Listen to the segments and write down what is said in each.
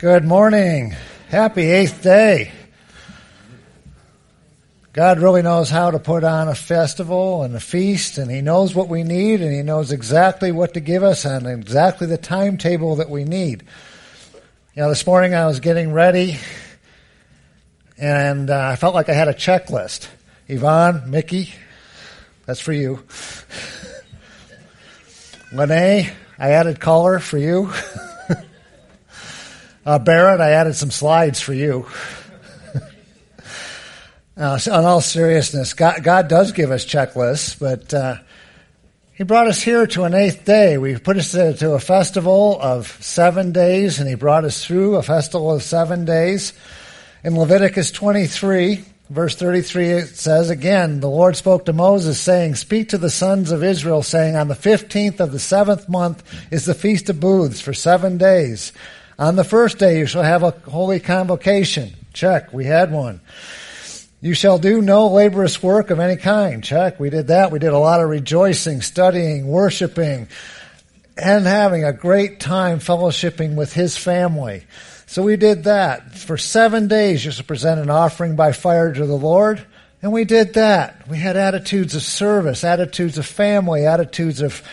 Good morning. Happy 8th day. God really knows how to put on a festival and a feast, and He knows what we need, and He knows exactly what to give us and exactly the timetable that we need. You know, this morning I was getting ready, and I felt like I had a checklist. Yvonne, Mickey, that's for you. Lene, I added color for you. Barrett, I added some slides for you. So in all seriousness, God does give us checklists, but He brought us here to an 8th day. We put us to a festival of 7 days, and He brought us through a festival of 7 days. In Leviticus 23, verse 33, it says, "Again, the Lord spoke to Moses, saying, Speak to the sons of Israel, saying, On the 15th of the 7th month is the Feast of Booths for 7 days. On the first day you shall have a holy convocation." Check, we had one. "You shall do no laborious work of any kind." Check, we did that. We did a lot of rejoicing, studying, worshiping, and having a great time fellowshipping with His family. So we did that. For 7 days you shall present an offering by fire to the Lord. And we did that. We had attitudes of service, attitudes of family, attitudes of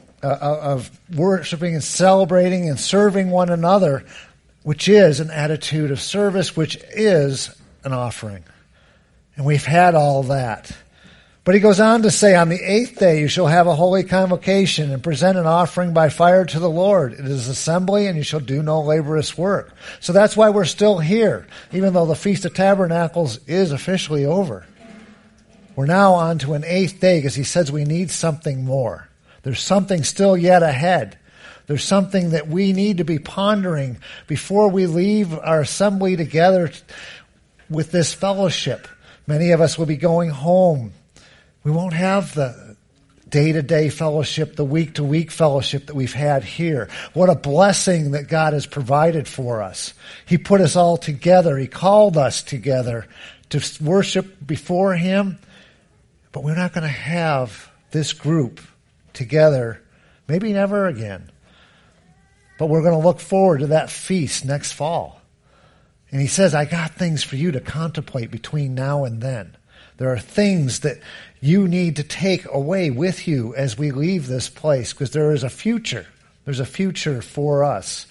worshiping and celebrating and serving one another, which is an attitude of service, which is an offering. And we've had all that. But He goes on to say, on the 8th day you shall have a holy convocation and present an offering by fire to the Lord. It is assembly, and you shall do no laborious work. So that's why we're still here, even though the Feast of Tabernacles is officially over. We're now on to an 8th day because He says we need something more. There's something still yet ahead. There's something that we need to be pondering before we leave our assembly together with this fellowship. Many of us will be going home. We won't have the day-to-day fellowship, the week-to-week fellowship that we've had here. What a blessing that God has provided for us. He put us all together. He called us together to worship before Him. But we're not going to have this group together, maybe never again. But we're going to look forward to that feast next fall. And He says, I got things for you to contemplate between now and then. There are things that you need to take away with you as we leave this place, because there is a future. There's a future for us.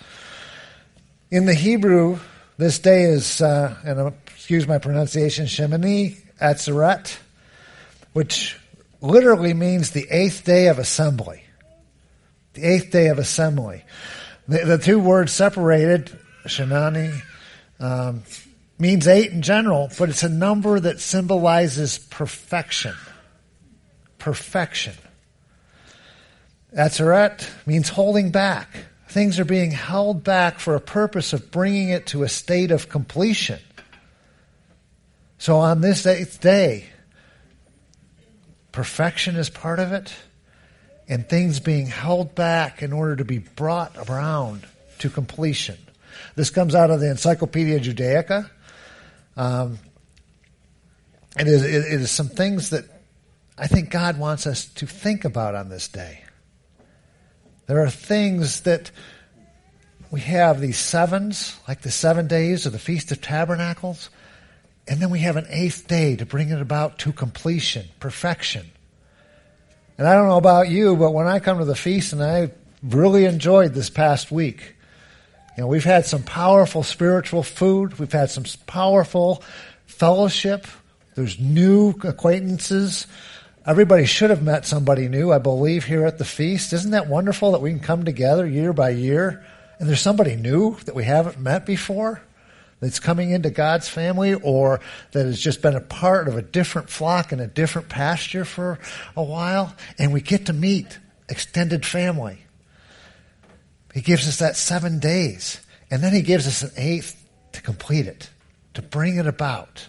In the Hebrew, this day is, and excuse my pronunciation, Shemini Atzeret, which literally means the 8th day of assembly. The 8th day of assembly. The two words separated, Shenani, means 8 in general, but it's a number that symbolizes perfection. Perfection. Atzeret means holding back. Things are being held back for a purpose of bringing it to a state of completion. So on this 8th day, perfection is part of it, and things being held back in order to be brought around to completion. This comes out of the Encyclopedia Judaica. It is some things that I think God wants us to think about on this day. There are things that we have, these sevens, like the 7 days of the Feast of Tabernacles, and then we have an 8th day to bring it about to completion, perfection. And I don't know about you, but when I come to the feast, and I really enjoyed this past week, you know, we've had some powerful spiritual food. We've had some powerful fellowship. There's new acquaintances. Everybody should have met somebody new, I believe, here at the feast. Isn't that wonderful that we can come together year by year and there's somebody new that we haven't met before that's coming into God's family, or that has just been a part of a different flock and a different pasture for a while, and we get to meet extended family. He gives us that 7 days, and then He gives us an 8th to complete it, to bring it about.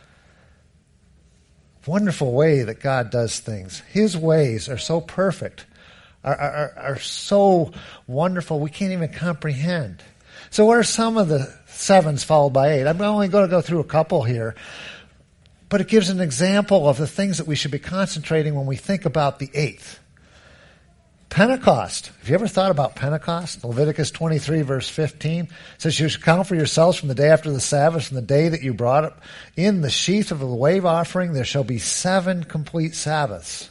Wonderful way that God does things. His ways are so perfect, are so wonderful, we can't even comprehend. So what are some of the 7s followed by 8? I'm only going to go through a couple here, but it gives an example of the things that we should be concentrating when we think about the 8th. Pentecost. Have you ever thought about Pentecost? Leviticus 23, verse 15 says, you shall count for yourselves from the day after the Sabbath, from the day that you brought up in the sheaf of the wave offering, there shall be 7 complete Sabbaths.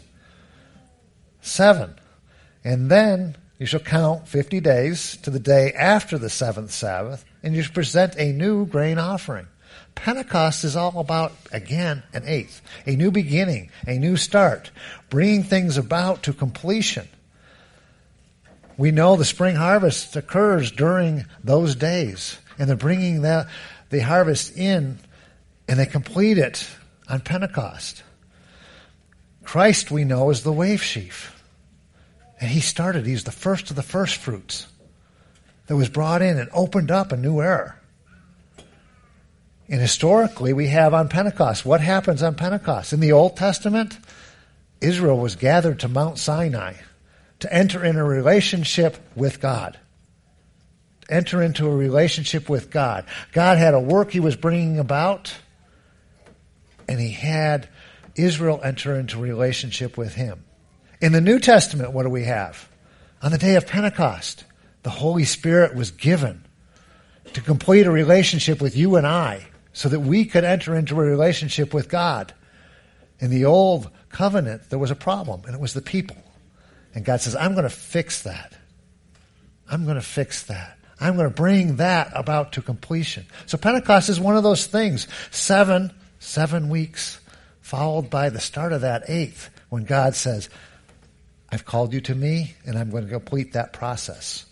7. And then you shall count 50 days to the day after the 7th Sabbath, and you shall present a new grain offering. Pentecost is all about, again, an 8th, a new beginning, a new start, bringing things about to completion. We know the spring harvest occurs during those days, and they're bringing the harvest in, and they complete it on Pentecost. Christ, we know, is the wave sheaf. And he's the first of the first fruits that was brought in and opened up a new era. And historically, we have on Pentecost. What happens on Pentecost? In the Old Testament, Israel was gathered to Mount Sinai to enter in a relationship with God. Enter into a relationship with God. God had a work he was bringing about, and he had Israel enter into a relationship with him. In the New Testament, what do we have? On the day of Pentecost, the Holy Spirit was given to complete a relationship with you and I so that we could enter into a relationship with God. In the old covenant, there was a problem, and it was the people. And God says, I'm going to fix that. I'm going to fix that. I'm going to bring that about to completion. So Pentecost is one of those things. 7 weeks, followed by the start of that 8th, when God says, I've called you to me, and I'm going to complete that process.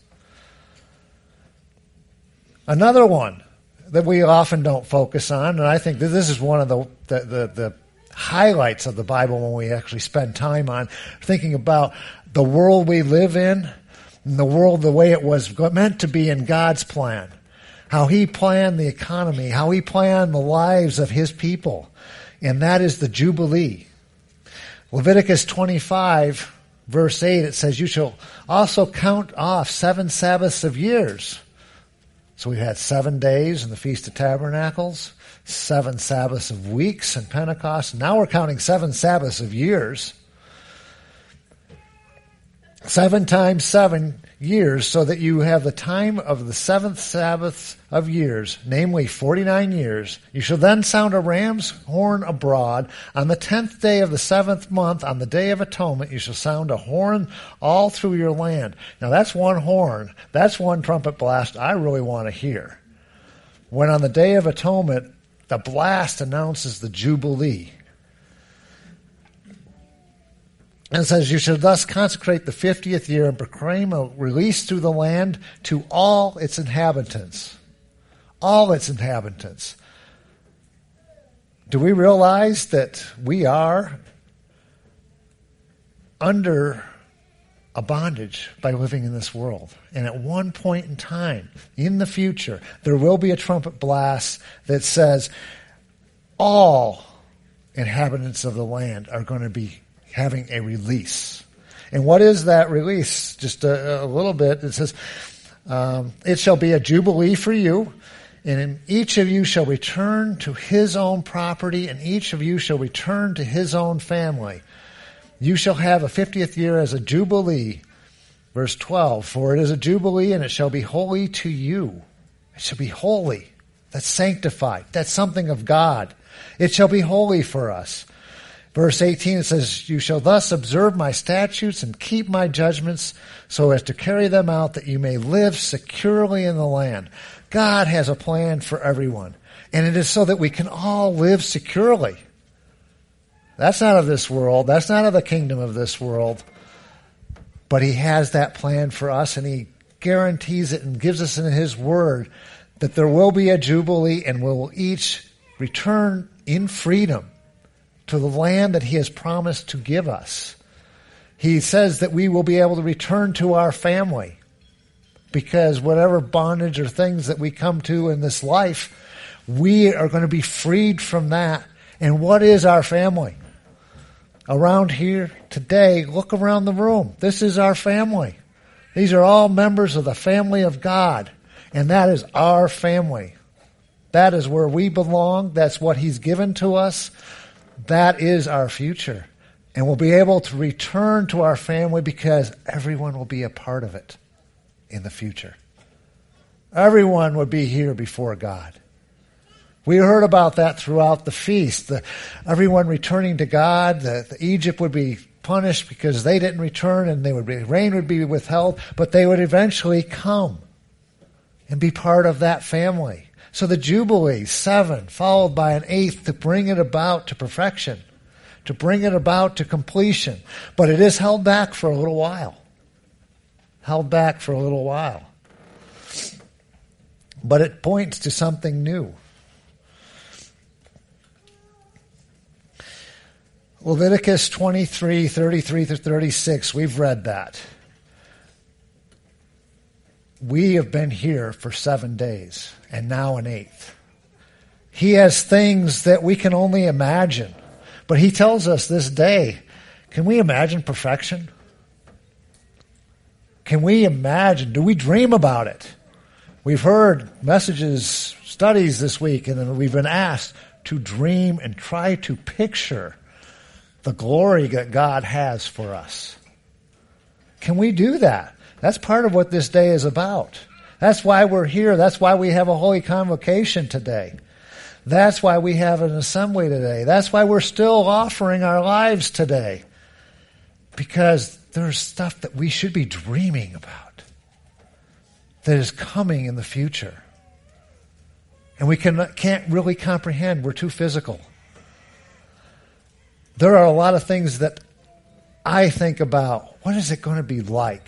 Another one that we often don't focus on, and I think that this is one of the highlights of the Bible when we actually spend time on thinking about the world we live in, and the world the way it was meant to be in God's plan. How he planned the economy, how he planned the lives of his people. And that is the Jubilee. Leviticus 25, verse 8, it says, you shall also count off 7 Sabbaths of years. So we've had 7 days in the Feast of Tabernacles, 7 Sabbaths of weeks in Pentecost. Now we're counting 7 Sabbaths of years. 7 times 7 years, so that you have the time of the 7th Sabbath of years, namely 49 years. You shall then sound a ram's horn abroad. On the 10th day of the 7th month, on the day of atonement, you shall sound a horn all through your land. Now that's one horn. That's one trumpet blast I really want to hear. When on the day of atonement, the blast announces the Jubilee. And it says, you shall thus consecrate the 50th year and proclaim a release through the land to all its inhabitants. All its inhabitants. Do we realize that we are under a bondage by living in this world? And at one point in time, in the future, there will be a trumpet blast that says all inhabitants of the land are going to be having a release. And what is that release? Just a little bit. It says, it shall be a jubilee for you, and each of you shall return to his own property, and each of you shall return to his own family. You shall have a 50th year as a jubilee. Verse 12, for it is a jubilee, and it shall be holy to you. It shall be holy. That's sanctified. That's something of God. It shall be holy for us. Verse 18, it says, you shall thus observe my statutes and keep my judgments so as to carry them out that you may live securely in the land. God has a plan for everyone. And it is so that we can all live securely. That's not of this world. That's not of the kingdom of this world. But he has that plan for us, and he guarantees it and gives us in his word that there will be a jubilee, and we will each return in freedom to the land that he has promised to give us. He says that we will be able to return to our family, because whatever bondage or things that we come to in this life, we are going to be freed from that. And what is our family? Around here today, look around the room. This is our family. These are all members of the family of God, and that is our family. That is where we belong. That's what he's given to us. That is our future. And we'll be able to return to our family because everyone will be a part of it in the future. Everyone would be here before God. We heard about that throughout the feast. Everyone returning to God. Egypt would be punished because they didn't return, and rain would be withheld, but they would eventually come and be part of that family. So the Jubilee, 7, followed by an 8th to bring it about to perfection, to bring it about to completion. But it is held back for a little while. Held back for a little while. But it points to something new. Leviticus 23, 33 through 36, we've read that. We have been here for 7 days, and now an 8th. He has things that we can only imagine. But he tells us this day, can we imagine perfection? Can we imagine? Do we dream about it? We've heard messages, studies this week, and then we've been asked to dream and try to picture the glory that God has for us. Can we do that? That's part of what this day is about. That's why we're here. That's why we have a holy convocation today. That's why we have an assembly today. That's why we're still offering our lives today. Because there's stuff that we should be dreaming about that is coming in the future. And we can't really comprehend. We're too physical. There are a lot of things that I think about. What is it going to be like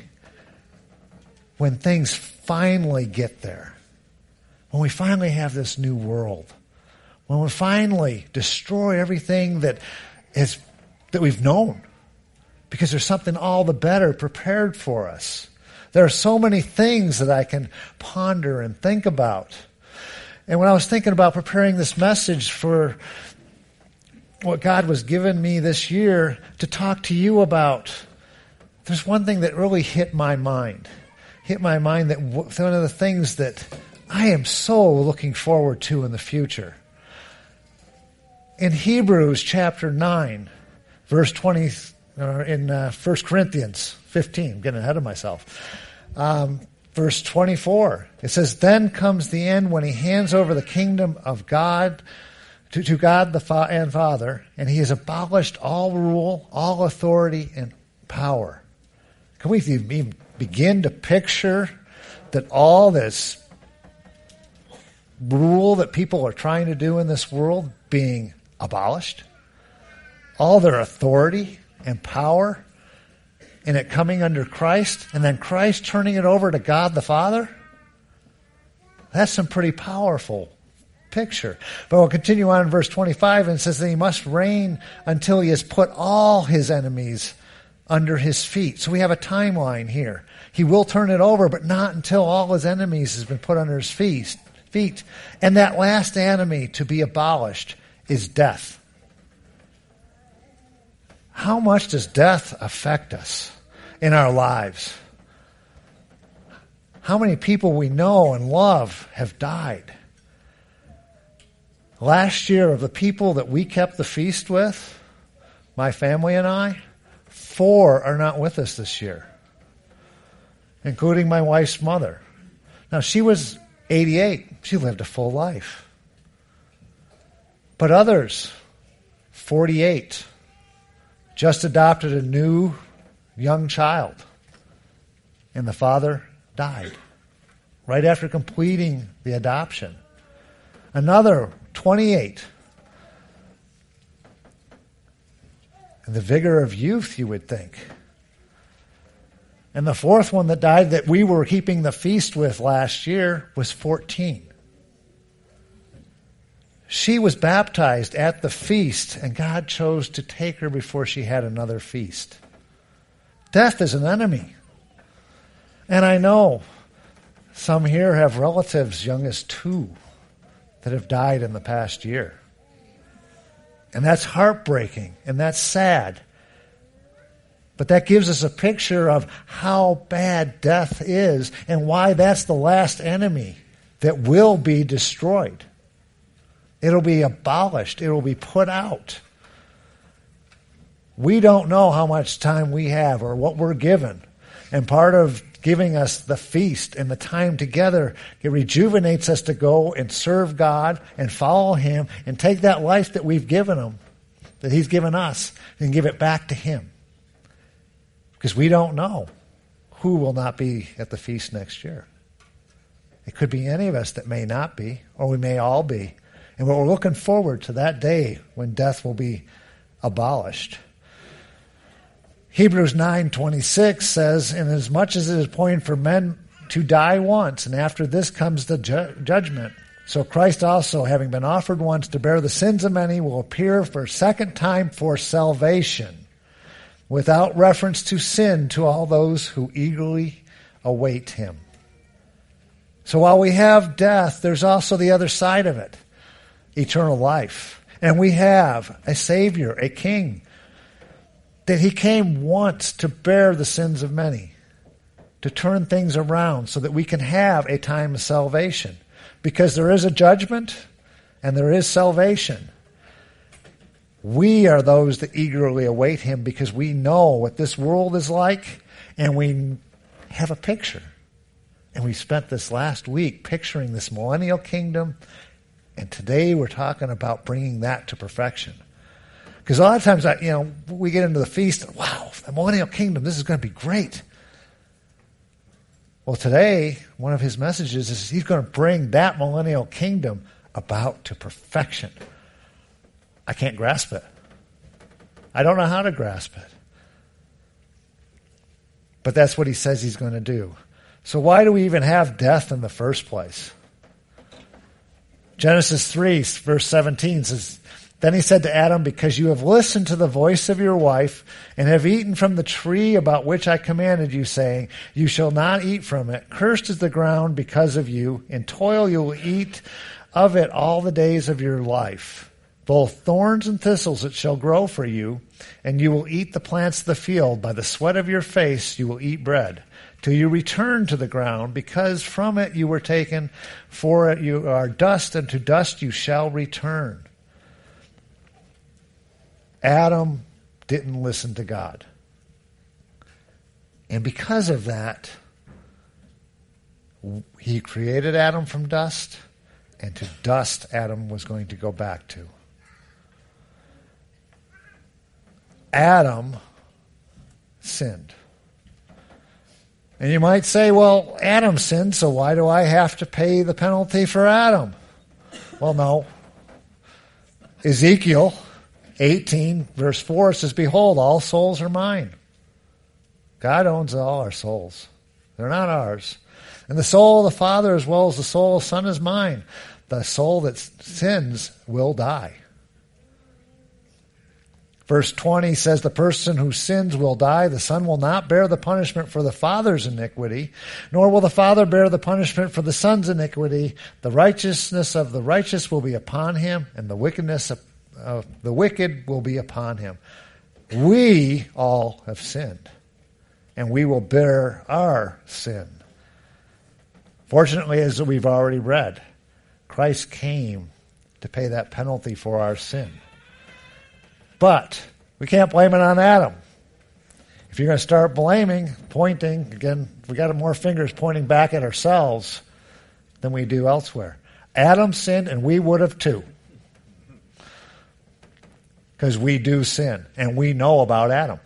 when things finally get there? When we finally have this new world? When we finally destroy everything that we've known? Because there's something all the better prepared for us. There are so many things that I can ponder and think about. And when I was thinking about preparing this message for what God was giving me this year to talk to you about, there's one thing that really hit my mind. That one of the things that I am so looking forward to in the future. In Hebrews chapter 9, verse 20, in 1 Corinthians 15, I'm getting ahead of myself. Verse 24, it says, "Then comes the end when he hands over the kingdom of God to God the Father, and he has abolished all rule, all authority, and power." Can we even begin to picture that all this rule that people are trying to do in this world being abolished? All their authority and power, and it coming under Christ, and then Christ turning it over to God the Father? That's some pretty powerful picture. But we'll continue on in verse 25, and it says that he must reign until he has put all his enemies under his feet. So we have a timeline here. He will turn it over, but not until all his enemies has been put under his feet. And that last enemy to be abolished is death. How much does death affect us in our lives? How many people we know and love have died? Last year, of the people that we kept the feast with, my family and I, 4 are not with us this year, including my wife's mother. Now, she was 88. She lived a full life. But others, 48, just adopted a new young child, and the father died right after completing the adoption. Another 28. In the vigor of youth, you would think. And the 4th one that died that we were keeping the feast with last year was 14. She was baptized at the feast, and God chose to take her before she had another feast. Death is an enemy. And I know some here have relatives young as 2 that have died in the past year. And that's heartbreaking, and that's sad. But that gives us a picture of how bad death is and why that's the last enemy that will be destroyed. It'll be abolished. It'll be put out. We don't know how much time we have or what we're given. And part of giving us the feast and the time together, it rejuvenates us to go and serve God and follow Him and take that life that we've given Him, that He's given us, and give it back to Him. Because we don't know who will not be at the feast next year. It could be any of us that may not be, or we may all be. And we're looking forward to that day when death will be abolished. Hebrews 9:26 says, "Inasmuch as it is appointed for men to die once, and after this comes the judgment. So Christ also, having been offered once to bear the sins of many, will appear for a second time for salvation, without reference to sin, to all those who eagerly await Him." So while we have death, there's also the other side of it, eternal life. And we have a Savior, a King, that He came once to bear the sins of many, to turn things around so that we can have a time of salvation. Because there is a judgment and there is salvation. We are those that eagerly await Him because we know what this world is like and we have a picture. And we spent this last week picturing this millennial kingdom, and today we're talking about bringing that to perfection. Because a lot of times, we get into the feast, and wow, the millennial kingdom, this is going to be great. Well, today, one of His messages is He's going to bring that millennial kingdom about to perfection. I can't grasp it. I don't know how to grasp it. But that's what He says He's going to do. So why do we even have death in the first place? Genesis 3, verse 17 says, "Then He said to Adam, because you have listened to the voice of your wife and have eaten from the tree about which I commanded you, saying, you shall not eat from it. Cursed is the ground because of you. In toil you will eat of it all the days of your life. Both thorns and thistles it shall grow for you, and you will eat the plants of the field. By the sweat of your face you will eat bread, till you return to the ground, because from it you were taken, for it you are dust, and to dust you shall return." Adam didn't listen to God. And because of that, He created Adam from dust, and to dust Adam was going to go back to. Adam sinned. And you might say, well, Adam sinned, so why do I have to pay the penalty for Adam? Well, no. Ezekiel 18, verse 4 says, "Behold, all souls are mine." God owns all our souls. They're not ours. "And the soul of the Father as well as the soul of the Son is mine. The soul that sins will die." Verse 20 says, "The person who sins will die. The Son will not bear the punishment for the Father's iniquity, nor will the Father bear the punishment for the Son's iniquity. The righteousness of the righteous will be upon him, and the wickedness of the wicked will be upon him." We all have sinned, and we will bear our sin. Fortunately, as we've already read, Christ came to pay that penalty for our sin. But we can't blame it on Adam. If you're going to start blaming, pointing, again, we got more fingers pointing back at ourselves than we do elsewhere. Adam sinned, and we would have too. Because we do sin, and we know about Adam.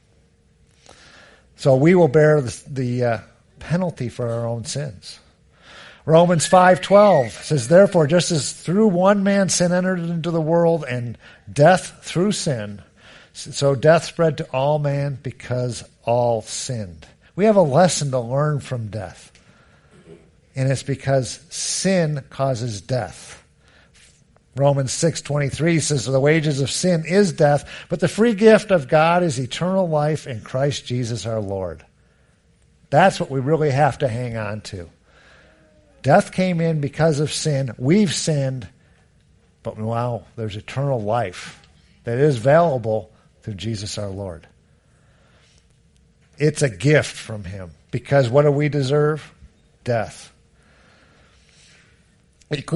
So we will bear the penalty for our own sins. Romans 5:12 says, "Therefore, just as through one man sin entered into the world, and death through sin, so death spread to all men because all sinned." We have a lesson to learn from death. And it's because sin causes death. Romans 6:23 says, "The wages of sin is death, but the free gift of God is eternal life in Christ Jesus our Lord." That's what we really have to hang on to. Death came in because of sin. We've sinned, but now there's eternal life that is available through Jesus our Lord. It's a gift from Him, because what do we deserve? Death.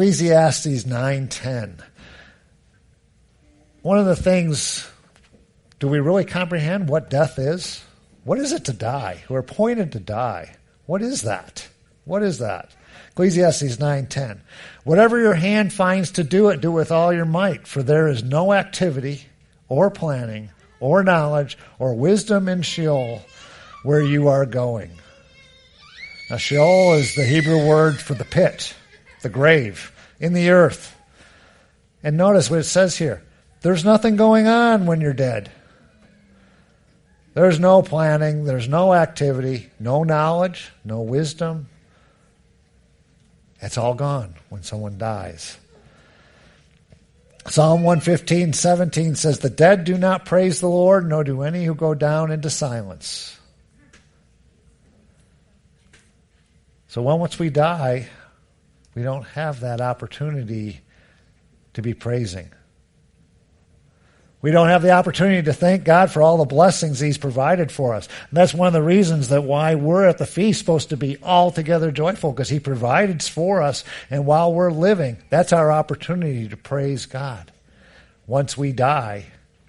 Ecclesiastes 9:10. One of the things Do we really comprehend what death is? What is it to die? We're appointed to die. What is that? What is that? Ecclesiastes 9:10. Whatever your hand finds to do it, do with all your might, for there is no activity or planning or knowledge or wisdom in Sheol where you are going. Now, Sheol is the Hebrew word for the pit, the grave, in the earth. And notice what it says here. There's nothing going on when you're dead. There's no planning, there's no activity, no knowledge, no wisdom. It's all gone when someone dies. Psalm 115:17 says, the dead do not praise the Lord, nor do any who go down into silence. So once we die, we don't have that opportunity to be praising. We don't have the opportunity to thank God for all the blessings He's provided for us. And that's one of the reasons that why we're at the feast supposed to be altogether joyful, because He provided for us, and while we're living, that's our opportunity to praise God. Once we die,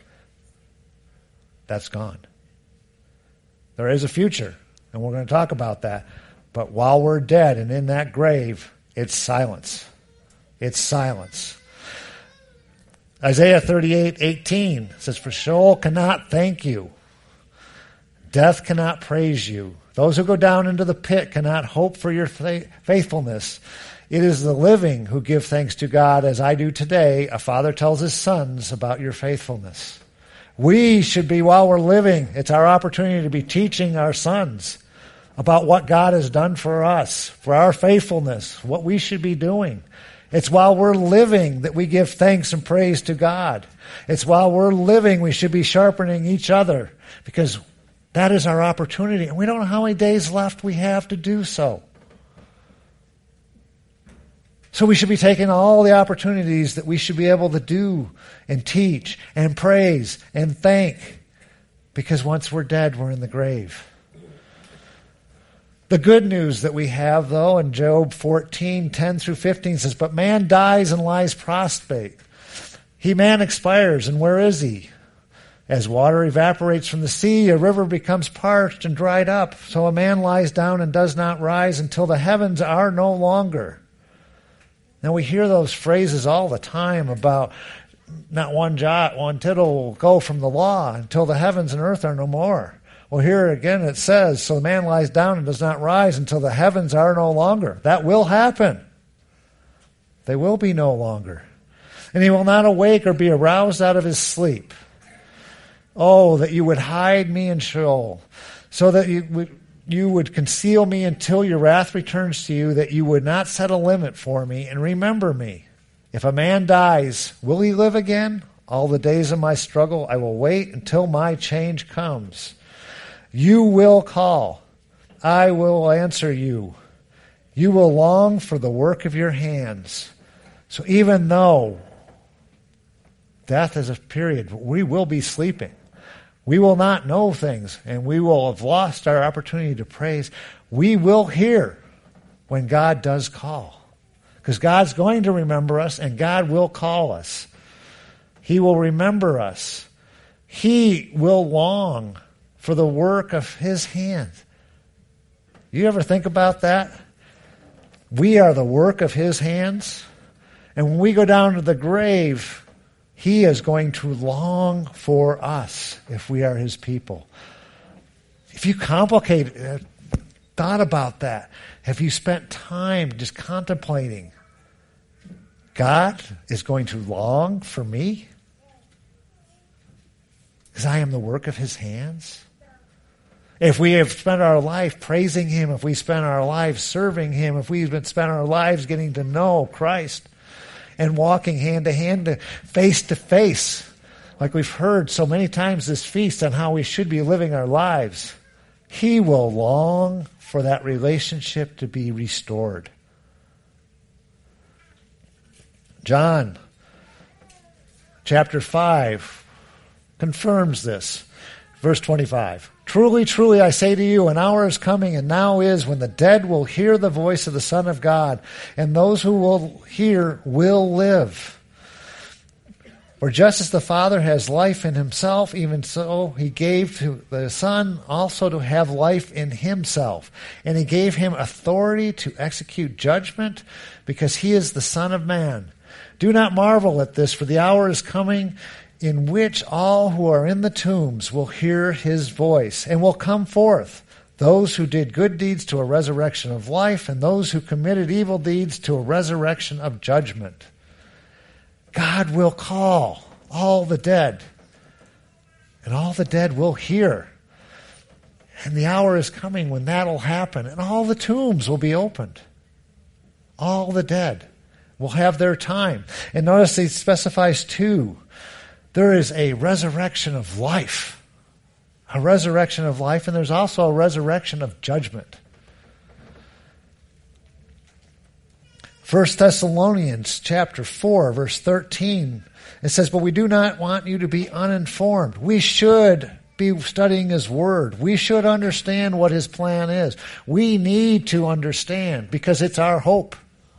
that's gone. There is a future, and we're going to talk about that. But while we're dead and in that grave, it's silence. It's silence. Isaiah 38:18 says, for Sheol cannot thank you. Death cannot praise you. Those who go down into the pit cannot hope for your faithfulness. It is the living who give thanks to God, as I do today. A father tells his sons about your faithfulness. We should be, while we're living, it's our opportunity to be teaching our sons about what God has done for us, for our faithfulness, what we should be doing. It's while we're living that we give thanks and praise to God. It's while we're living we should be sharpening each other, because that is our opportunity. And we don't know how many days left we have to do so. So we should be taking all the opportunities that we should be able to do and teach and praise and thank, because once we're dead, we're in the grave. The good news that we have, though, in Job 14:10-15 says, but man dies and lies prostrate. Man expires, and where is he? As water evaporates from the sea, a river becomes parched and dried up. So a man lies down and does not rise until the heavens are no longer. Now we hear those phrases all the time about not one jot, one tittle will go from the law until the heavens and earth are no more. Well, here again it says, so the man lies down and does not rise until the heavens are no longer. That will happen. They will be no longer. And he will not awake or be aroused out of his sleep. Oh, that you would hide me in Sheol, so that you would conceal me until your wrath returns to you, that you would not set a limit for me and remember me. If a man dies, will he live again? All the days of my struggle I will wait until my change comes. You will call. I will answer you. You will long for the work of your hands. So even though death is a period, we will be sleeping. We will not know things, and we will have lost our opportunity to praise. We will hear when God does call, because God's going to remember us, and God will call us. He will remember us. He will long for the work of His hands. You ever think about that? We are the work of His hands. And when we go down to the grave, He is going to long for us if we are His people. If you thought about that, have you spent time just contemplating, God is going to long for me because I am the work of His hands? If we have spent our life praising Him, if we spent our lives serving Him, if we've spent our lives getting to know Christ and walking hand to hand, face to face, like we've heard so many times this feast on how we should be living our lives, He will long for that relationship to be restored. John chapter 5 confirms this. Verse 25. Truly, truly, I say to you, an hour is coming, and now is, when the dead will hear the voice of the Son of God, and those who will hear will live. For just as the Father has life in himself, even so he gave to the Son also to have life in himself. And he gave him authority to execute judgment, because he is the Son of Man. Do not marvel at this, for the hour is coming in which all who are in the tombs will hear his voice, and will come forth, those who did good deeds to a resurrection of life, and those who committed evil deeds to a resurrection of judgment. God will call all the dead, and all the dead will hear. And the hour is coming when that'll happen, and all the tombs will be opened. All the dead will have their time. And notice he specifies two. There is a resurrection of life. A resurrection of life, and there's also a resurrection of judgment. 1 Thessalonians chapter 4, verse 13, it says, "But we do not want you to be uninformed." We should be studying his word. We should understand what his plan is. We need to understand, because it's our hope.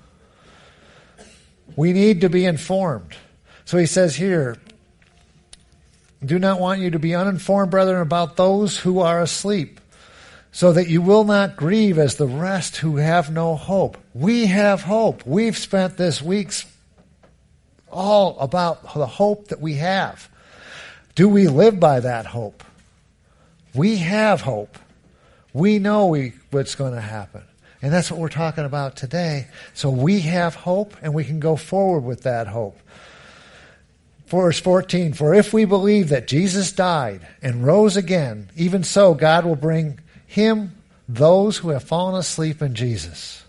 We need to be informed. So he says here, "Do not want you to be uninformed, brethren, about those who are asleep, so that you will not grieve as the rest who have no hope." We have hope. We've spent this week all about the hope that we have. Do we live by that hope? We have hope. We know what's going to happen. And that's what we're talking about today. So we have hope, and we can go forward with that hope. Verse 14, "For if we believe that Jesus died and rose again, even so God will bring him those who have fallen asleep in Jesus.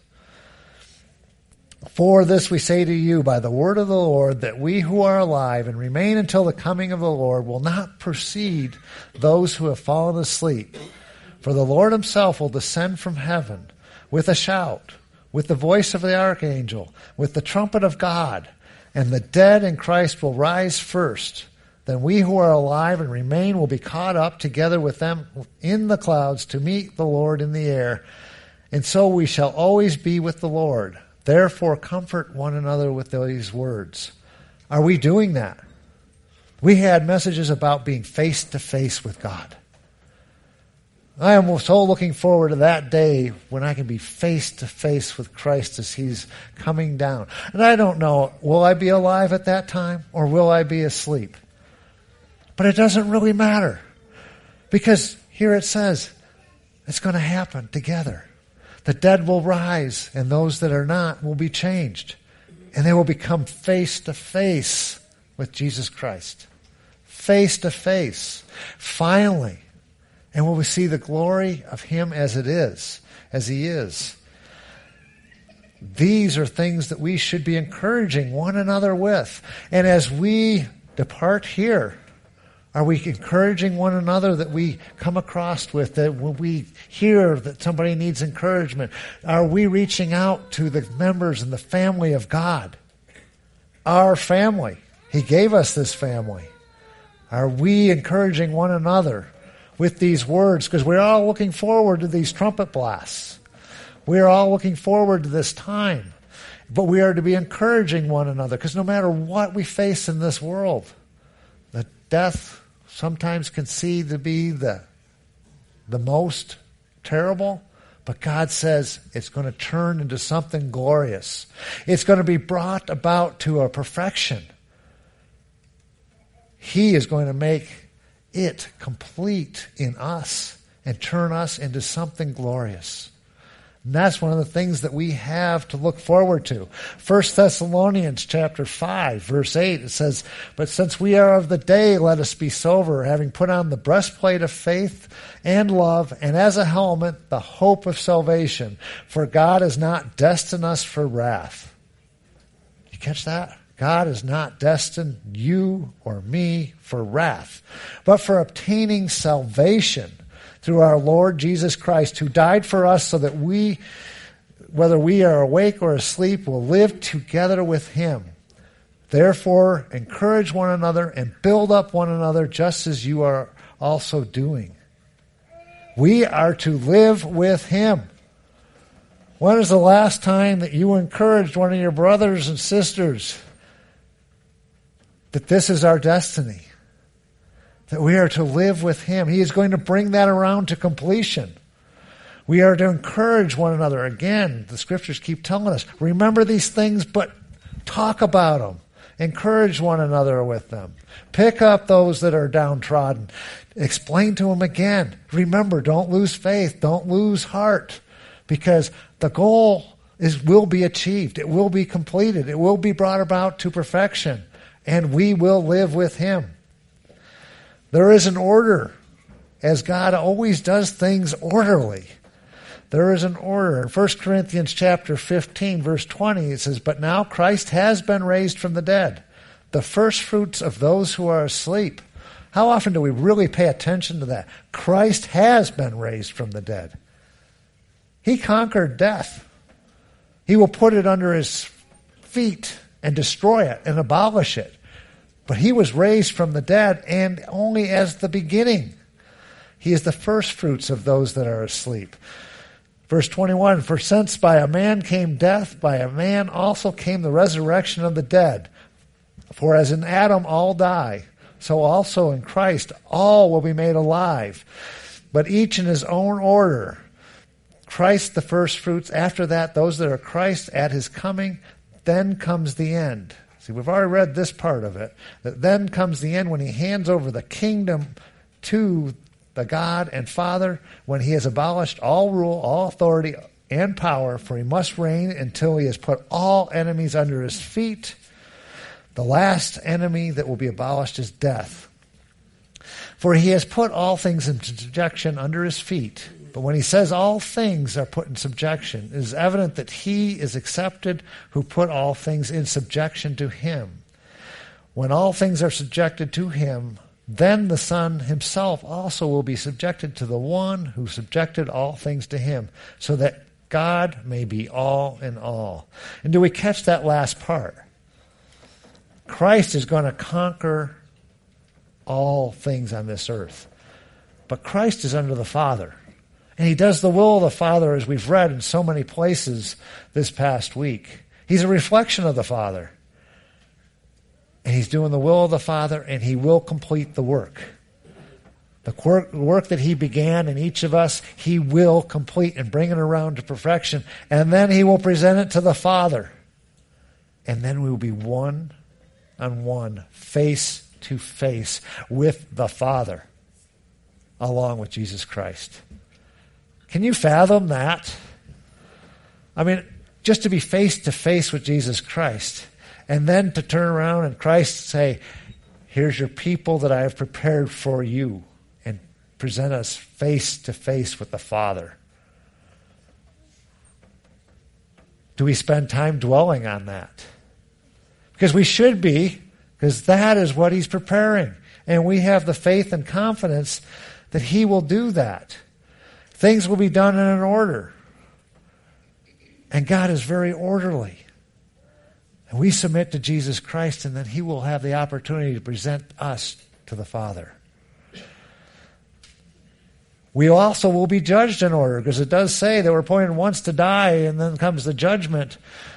For this we say to you by the word of the Lord, that we who are alive and remain until the coming of the Lord will not precede those who have fallen asleep. For the Lord himself will descend from heaven with a shout, with the voice of the archangel, with the trumpet of God, and the dead in Christ will rise first. Then we who are alive and remain will be caught up together with them in the clouds to meet the Lord in the air. And so we shall always be with the Lord. Therefore comfort one another with these words." Are we doing that? We had messages about being face to face with God. I am so looking forward to that day when I can be face to face with Christ as he's coming down. And I don't know, will I be alive at that time or will I be asleep? But it doesn't really matter, because here it says it's going to happen together. The dead will rise, and those that are not will be changed. And they will become face to face with Jesus Christ. Face to face. Finally. And we will see the glory of him as it is, as he is. These are things that we should be encouraging one another with. And as we depart here, are we encouraging one another that we come across with, that when we hear that somebody needs encouragement? Are we reaching out to the members and the family of God? Our family. He gave us this family. Are we encouraging one another with these words? Because we're all looking forward to these trumpet blasts. We're all looking forward to this time. But we are to be encouraging one another, because no matter what we face in this world, the death sometimes can see to be the most terrible, but God says it's going to turn into something glorious. It's going to be brought about to a perfection. He is going to make it complete in us and turn us into something glorious. And that's one of the things that we have to look forward to. 1 Thessalonians chapter 5, verse 8, it says, "But since we are of the day, let us be sober, having put on the breastplate of faith and love, and as a helmet, the hope of salvation. For God has not destined us for wrath." You catch that? God has not destined you or me for wrath, but for obtaining salvation through our Lord Jesus Christ, who died for us so that we, whether we are awake or asleep, will live together with him. Therefore, encourage one another and build up one another, just as you are also doing. We are to live with him. When is the last time that you encouraged one of your brothers and sisters? that this is our destiny, that we are to live with him. He is going to bring that around to completion. We are to encourage one another. Again, the scriptures keep telling us, remember these things, but talk about them. Encourage one another with them. Pick up those that are downtrodden. Explain to them again. Remember, don't lose faith. Don't lose heart. Because the goal will be achieved. It will be completed. It will be brought about to perfection. And we will live with him. There is an order, as God always does things orderly. There is an order. In 1 Corinthians chapter 15, verse 20, it says, "But now Christ has been raised from the dead, the first fruits of those who are asleep." How often do we really pay attention to that? Christ has been raised from the dead. He conquered death. He will put it under his feet and destroy it and abolish it. But he was raised from the dead, and only as the beginning. He is the first fruits of those that are asleep. Verse 21, "For since by a man came death, by a man also came the resurrection of the dead. For as in Adam all die, so also in Christ all will be made alive, but each in his own order. Christ the first fruits, after that those that are Christ at his coming, then comes the end." See, we've already read this part of it, that then comes the end when he hands over the kingdom to the God and Father, when he has abolished all rule, all authority, and power, for he must reign until he has put all enemies under his feet. The last enemy that will be abolished is death. For he has put all things in subjection under his feet. But when he says all things are put in subjection, it is evident that he is accepted who put all things in subjection to him. When all things are subjected to him, then the Son himself also will be subjected to the one who subjected all things to him, so that God may be all in all. And do we catch that last part? Christ is going to conquer all things on this earth. But Christ is under the Father. And he does the will of the Father, as we've read in so many places this past week. He's a reflection of the Father. And he's doing the will of the Father, and he will complete the work. The work that he began in each of us, he will complete and bring it around to perfection. And then he will present it to the Father. And then we will be one-on-one, face-to-face with the Father, along with Jesus Christ. Can you fathom that? I mean, just to be face-to-face with Jesus Christ. And then to turn around and Christ say, here's your people that I have prepared for you, and present us face to face with the Father. Do we spend time dwelling on that? Because we should be, because that is what he's preparing. And we have the faith and confidence that he will do that. Things will be done in an order. And God is very orderly. And we submit to Jesus Christ, and then he will have the opportunity to present us to the Father. We also will be judged in order, because it does say that we're appointed once to die, and then comes the judgment.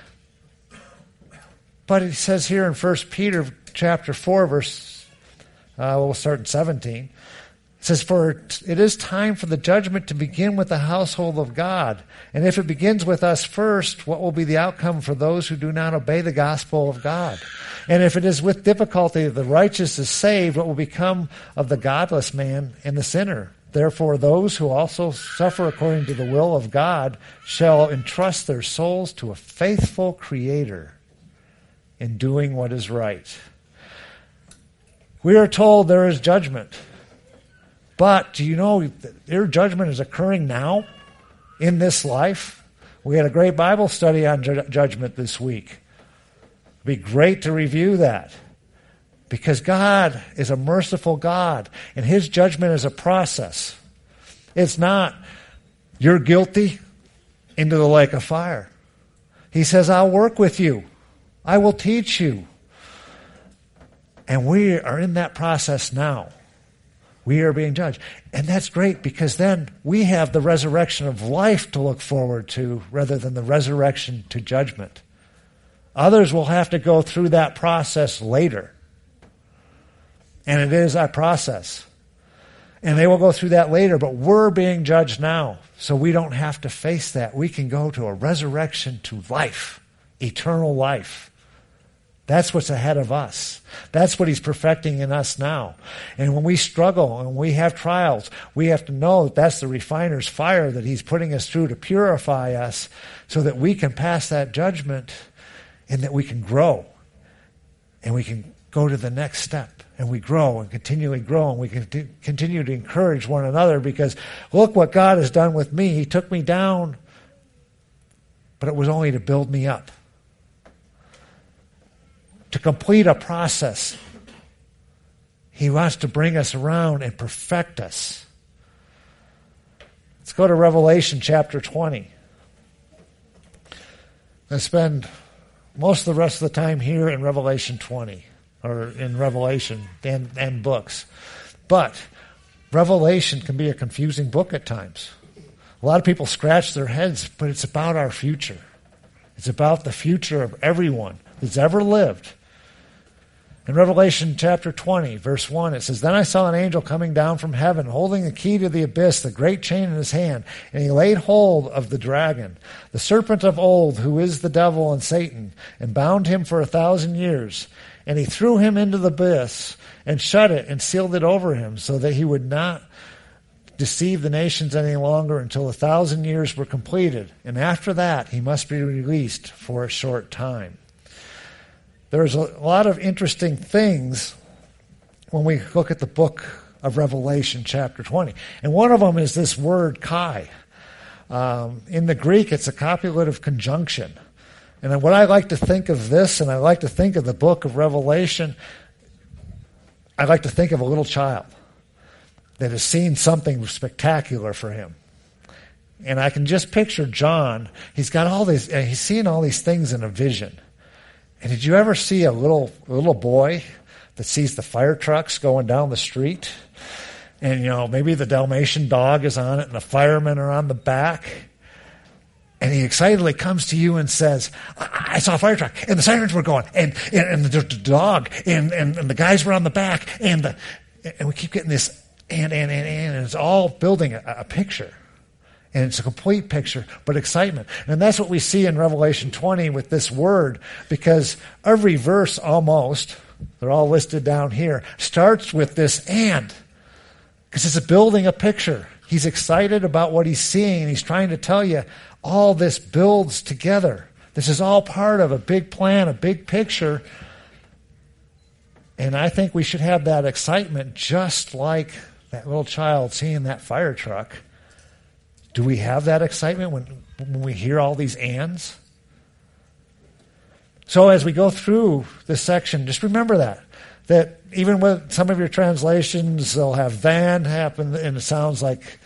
But it says here in 1 Peter chapter 4, we'll start in 17. It says, "For it is time for the judgment to begin with the household of God. And if it begins with us first, what will be the outcome for those who do not obey the gospel of God? And if it is with difficulty that the righteous is saved, what will become of the godless man and the sinner? Therefore, those who also suffer according to the will of God shall entrust their souls to a faithful Creator in doing what is right." We are told there is judgment. But do you know that their judgment is occurring now in this life? We had a great Bible study on judgment this week. It'd be great to review that. Because God is a merciful God, and his judgment is a process. It's not, you're guilty, into the lake of fire. He says, I'll work with you. I will teach you. And we are in that process now. We are being judged. And that's great, because then we have the resurrection of life to look forward to rather than the resurrection to judgment. Others will have to go through that process later. And it is our process. And they will go through that later, but we're being judged now. So we don't have to face that. We can go to a resurrection to life, eternal life. That's what's ahead of us. That's what he's perfecting in us now. And when we struggle and we have trials, we have to know that that's the refiner's fire that he's putting us through to purify us so that we can pass that judgment and that we can grow. And we can go to the next step. And we grow and continually grow, and we can continue to encourage one another because look what God has done with me. He took me down, but it was only to build me up. To complete a process. He wants to bring us around and perfect us. Let's go to Revelation chapter 20. I spend most of the rest of the time here in Revelation 20. Or in Revelation and books. But Revelation can be a confusing book at times. A lot of people scratch their heads, but it's about our future. It's about the future of everyone that's ever lived. In Revelation chapter 20, verse 1, it says, Then I saw an angel coming down from heaven, holding the key to the abyss, the great chain in his hand, and he laid hold of the dragon, the serpent of old, who is the devil and Satan, and bound him for 1,000 years. And he threw him into the abyss, and shut it, and sealed it over him, so that he would not deceive the nations any longer until 1,000 years were completed. And after that, he must be released for a short time. There's a lot of interesting things when we look at the book of Revelation chapter 20. And one of them is this word kai. In the Greek, it's a copulative conjunction. And what I like to think of this, and I like to think of the book of Revelation, I like to think of a little child that has seen something spectacular for him. And I can just picture John. He's got all these, he's seeing all these things in a vision. And did you ever see a little boy that sees the fire trucks going down the street? And, maybe the Dalmatian dog is on it and the firemen are on the back. And he excitedly comes to you and says, I saw a fire truck, and the sirens were going, and the dog, and the guys were on the back, and we keep getting this, and it's all building a picture. And it's a complete picture, but excitement. And that's what we see in Revelation 20 with this word, because every verse almost, they're all listed down here, starts with this and, because it's building a picture. He's excited about what he's seeing, and he's trying to tell you all this builds together. This is all part of a big plan, a big picture. And I think we should have that excitement just like that little child seeing that fire truck. Do we have that excitement when we hear all these ands? So as we go through this section, just remember that even with some of your translations, they'll have than happen, and it sounds like,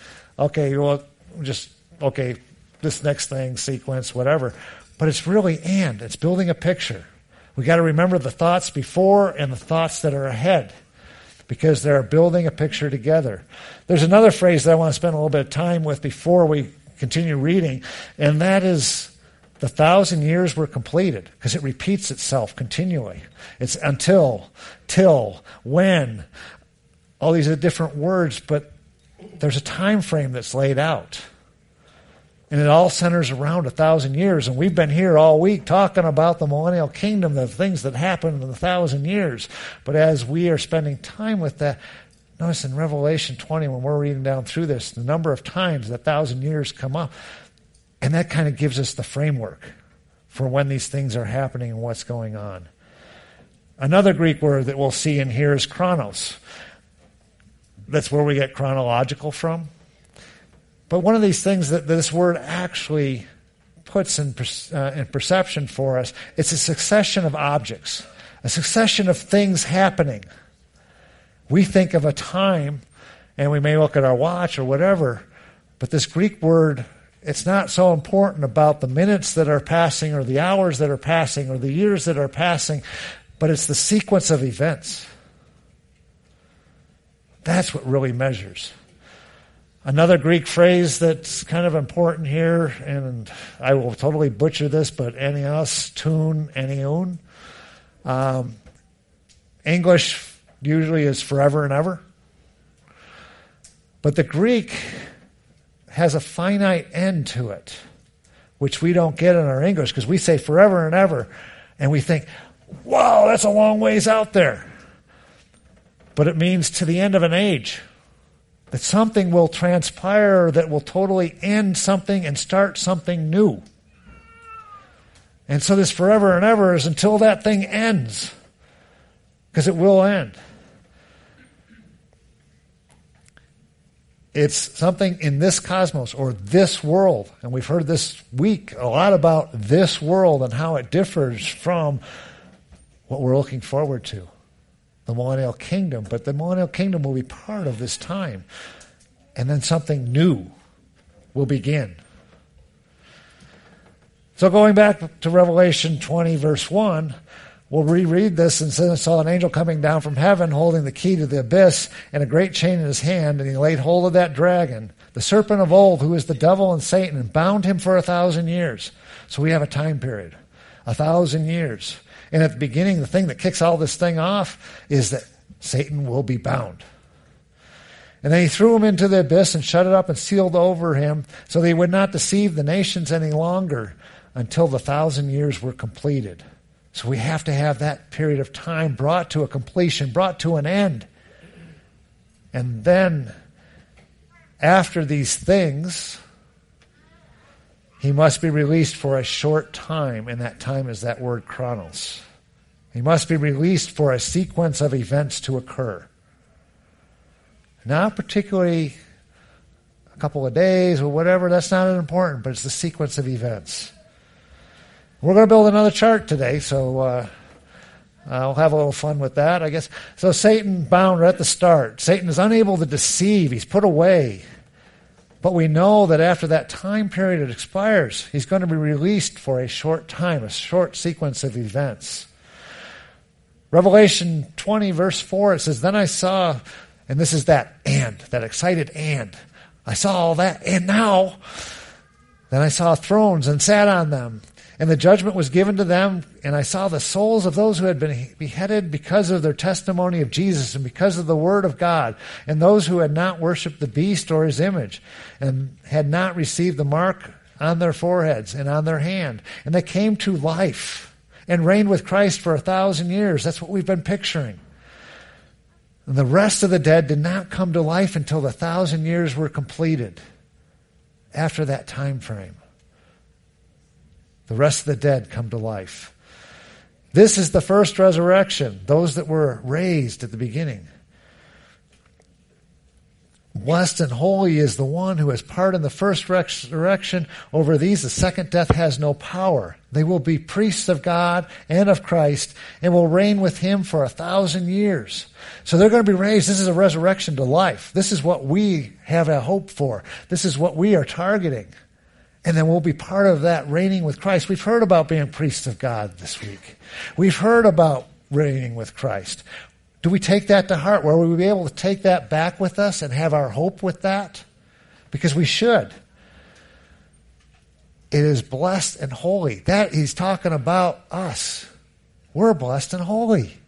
this next thing, sequence, whatever. But it's really and. It's building a picture. We got to remember the thoughts before and the thoughts that are ahead, because they're building a picture together. There's another phrase that I want to spend a little bit of time with before we continue reading, and that is the 1,000 years were completed, because it repeats itself continually. It's until, till, when, all these are different words, but there's a time frame that's laid out. And it all centers around 1,000 years. And we've been here all week talking about the millennial kingdom, the things that happened in 1,000 years. But as we are spending time with that, notice in Revelation 20, when we're reading down through this, the number of times that 1,000 years come up. And that kind of gives us the framework for when these things are happening and what's going on. Another Greek word that we'll see in here is chronos. That's where we get chronological from. But one of these things that this word actually puts in perception for us, it's a succession of objects, a succession of things happening. We think of a time, and we may look at our watch or whatever, but this Greek word, it's not so important about the minutes that are passing or the hours that are passing or the years that are passing, but it's the sequence of events. That's what really measures. Another Greek phrase that's kind of important here, and I will totally butcher this, but enios, tun, enion. English usually is forever and ever. But the Greek has a finite end to it, which we don't get in our English, because we say forever and ever, and we think, wow, that's a long ways out there. But it means to the end of an age. That something will transpire that will totally end something and start something new. And so this forever and ever is until that thing ends. Because it will end. It's something in this cosmos or this world. And we've heard this week a lot about this world and how it differs from what we're looking forward to. The millennial kingdom. But the millennial kingdom will be part of this time. And then something new will begin. So going back to Revelation 20, verse 1, we'll reread this. And says, I saw an angel coming down from heaven, holding the key to the abyss and a great chain in his hand. And he laid hold of that dragon, the serpent of old, who is the devil and Satan, and bound him for 1,000 years. So we have a time period, 1,000 years. And at the beginning, the thing that kicks all this thing off is that Satan will be bound. And then he threw him into the abyss and shut it up and sealed over him so that he would not deceive the nations any longer until the 1,000 years were completed. So we have to have that period of time brought to a completion, brought to an end. And then, after these things, he must be released for a short time, and that time is that word chronos. He must be released for a sequence of events to occur. Not particularly a couple of days or whatever, that's not important, but it's the sequence of events. We're going to build another chart today, so I'll have a little fun with that, I guess. So Satan bound right at the start. Satan is unable to deceive. He's put away. But we know that after that time period it expires, he's going to be released for a short time, a short sequence of events. Revelation 20, verse 4, it says, Then I saw, and this is that excited and. I saw all that, and now, then I saw thrones and sat on them. And the judgment was given to them, and I saw the souls of those who had been beheaded because of their testimony of Jesus and because of the word of God, and those who had not worshipped the beast or his image, and had not received the mark on their foreheads and on their hand. And they came to life and reigned with Christ for 1,000 years. That's what we've been picturing. And the rest of the dead did not come to life until the 1,000 years were completed. After that time frame, the rest of the dead come to life. This is the first resurrection, those that were raised at the beginning. Blessed and holy is the one who has part in the first resurrection. Over these, the second death has no power. They will be priests of God and of Christ and will reign with him for 1,000 years. So they're going to be raised. This is a resurrection to life. This is what we have a hope for. This is what we are targeting. And then we'll be part of that reigning with Christ. We've heard about being priests of God this week. We've heard about reigning with Christ. Do we take that to heart? Will we be able to take that back with us and have our hope with that? Because we should. It is blessed and holy. That he's talking about us. We're blessed and holy.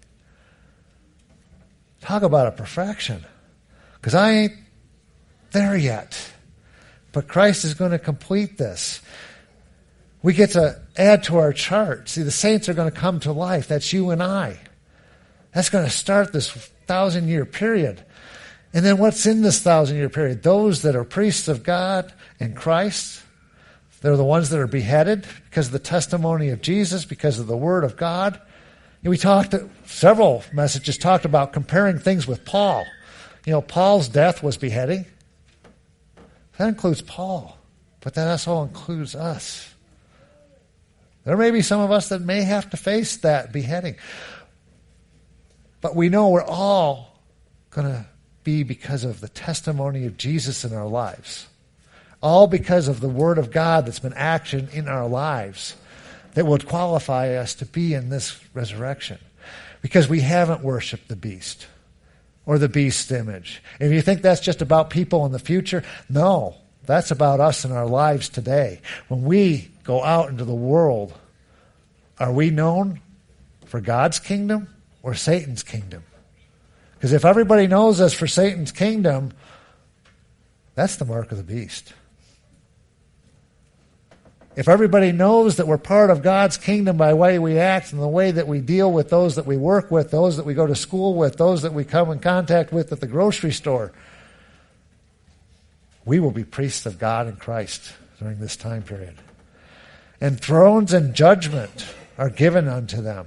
Talk about a perfection. Because I ain't there yet. But Christ is going to complete this. We get to add to our chart. See, the saints are going to come to life. That's you and I. That's going to start this 1,000-year period. And then what's in this 1,000-year period? Those that are priests of God and Christ, they're the ones that are beheaded because of the testimony of Jesus, because of the Word of God. And we several messages talked about comparing things with Paul. You know, Paul's death was beheading. That includes Paul, but that also includes us. There may be some of us that may have to face that beheading. But we know we're all going to be because of the testimony of Jesus in our lives. All because of the Word of God that's been actioned in our lives that would qualify us to be in this resurrection. Because we haven't worshiped the beast or the beast's image. If you think that's just about people in the future, no, that's about us in our lives today. When we go out into the world, are we known for God's kingdom or Satan's kingdom? Because if everybody knows us for Satan's kingdom, that's the mark of the beast. If everybody knows that we're part of God's kingdom by the way we act and the way that we deal with those that we work with, those that we go to school with, those that we come in contact with at the grocery store, we will be priests of God in Christ during this time period. And thrones and judgment are given unto them.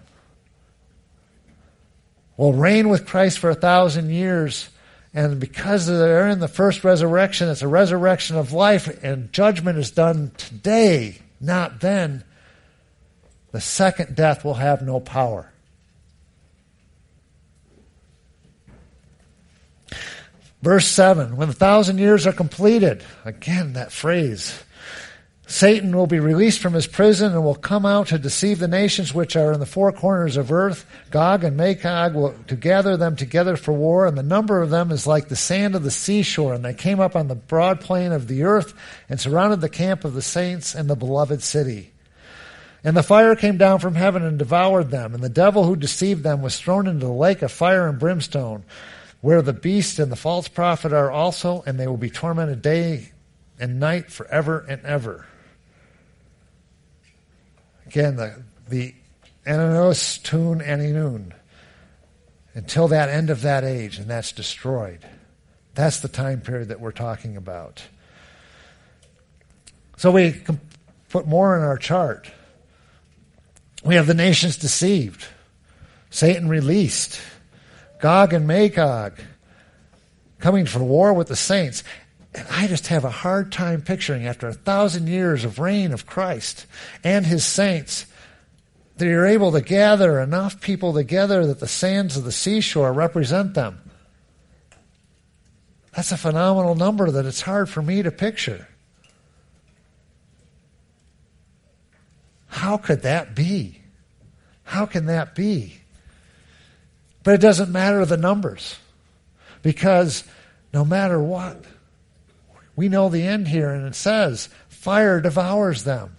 We'll reign with Christ for 1,000 years, and because they're in the first resurrection, it's a resurrection of life, and judgment is done today, not then. The second death will have no power. Verse 7, when 1,000 years are completed, again that phrase, Satan will be released from his prison and will come out to deceive the nations which are in the four corners of earth. Gog and Magog will to gather them together for war, and the number of them is like the sand of the seashore. And they came up on the broad plain of the earth and surrounded the camp of the saints and the beloved city. And the fire came down from heaven and devoured them, and the devil who deceived them was thrown into the lake of fire and brimstone, where the beast and the false prophet are also, and they will be tormented day and night forever and ever. Again, the Ananos Tun Aninun, until that end of that age, and that's destroyed. That's the time period that we're talking about. So we can put more in our chart. We have the nations deceived, Satan released, Gog and Magog coming for war with the saints. And I just have a hard time picturing, after 1,000 years of reign of Christ and his saints, that you're able to gather enough people together that the sands of the seashore represent them. That's a phenomenal number that it's hard for me to picture. How could that be? How can that be? But it doesn't matter the numbers, because no matter what, we know the end here, and it says, fire devours them.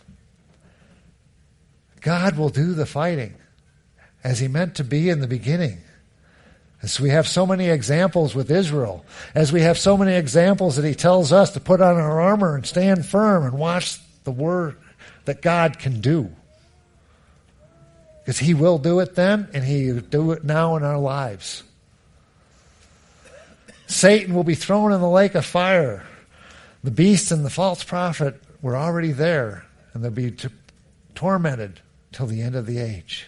God will do the fighting as he meant to be in the beginning. As we have so many examples with Israel, as we have so many examples that he tells us to put on our armor and stand firm and watch the work that God can do. Because he will do it then, and he will do it now in our lives. Satan will be thrown in the lake of fire. The beast and the false prophet were already there, and they'll be tormented till the end of the age.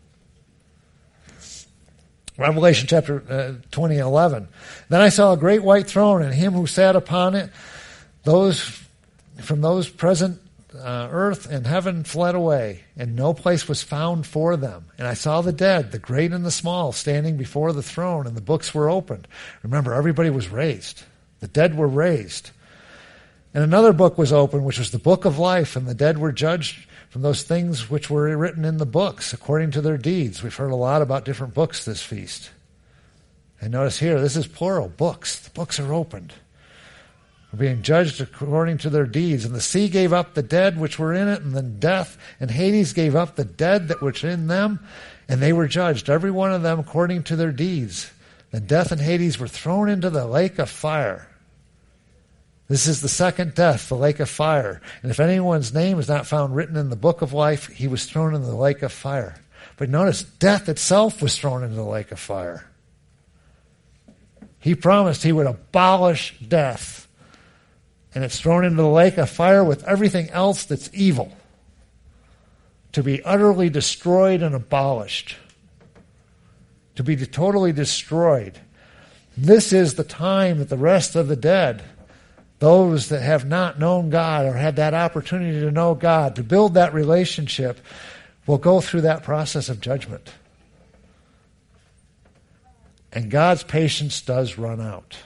Revelation chapter 20:11. Then I saw a great white throne, and him who sat upon it. Those present earth and heaven fled away, and no place was found for them. And I saw the dead, the great and the small, standing before the throne, and the books were opened. Remember, everybody was raised. The dead were raised. And another book was opened, which was the book of life, and the dead were judged from those things which were written in the books, according to their deeds. We've heard a lot about different books this feast. And notice here, this is plural, books. The books are opened. We're being judged according to their deeds. And the sea gave up the dead which were in it, and then death and Hades gave up the dead that were in them, and they were judged, every one of them according to their deeds. Then death and Hades were thrown into the lake of fire. This is the second death, the lake of fire. And if anyone's name is not found written in the book of life, he was thrown into the lake of fire. But notice, death itself was thrown into the lake of fire. He promised he would abolish death. And it's thrown into the lake of fire with everything else that's evil, to be utterly destroyed and abolished, to be totally destroyed. This is the time that the rest of the dead, those that have not known God or had that opportunity to know God, to build that relationship, will go through that process of judgment. And God's patience does run out.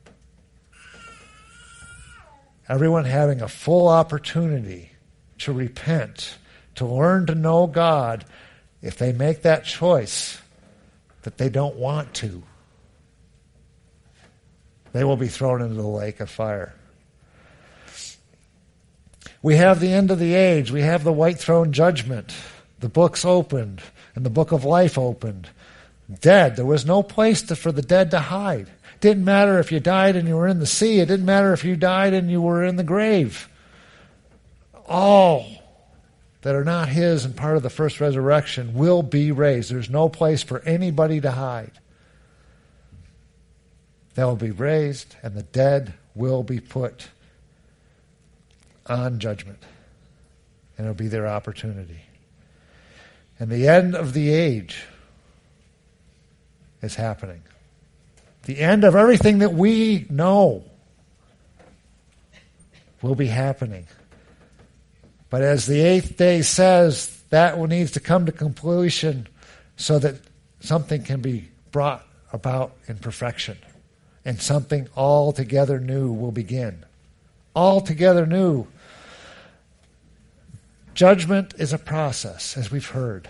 Everyone having a full opportunity to repent, to learn to know God, if they make that choice that they don't want to, they will be thrown into the lake of fire. We have the end of the age. We have the white throne judgment. The books opened, and the book of life opened. Dead. There was no place for the dead to hide. It didn't matter if you died and you were in the sea. It didn't matter if you died and you were in the grave. All that are not his and part of the first resurrection will be raised. There's no place for anybody to hide. They will be raised, and the dead will be put on judgment. And it'll be their opportunity. And the end of the age is happening. The end of everything that we know will be happening. But as the eighth day says, that needs to come to completion so that something can be brought about in perfection. And something altogether new will begin. Altogether new. Judgment is a process, as we've heard.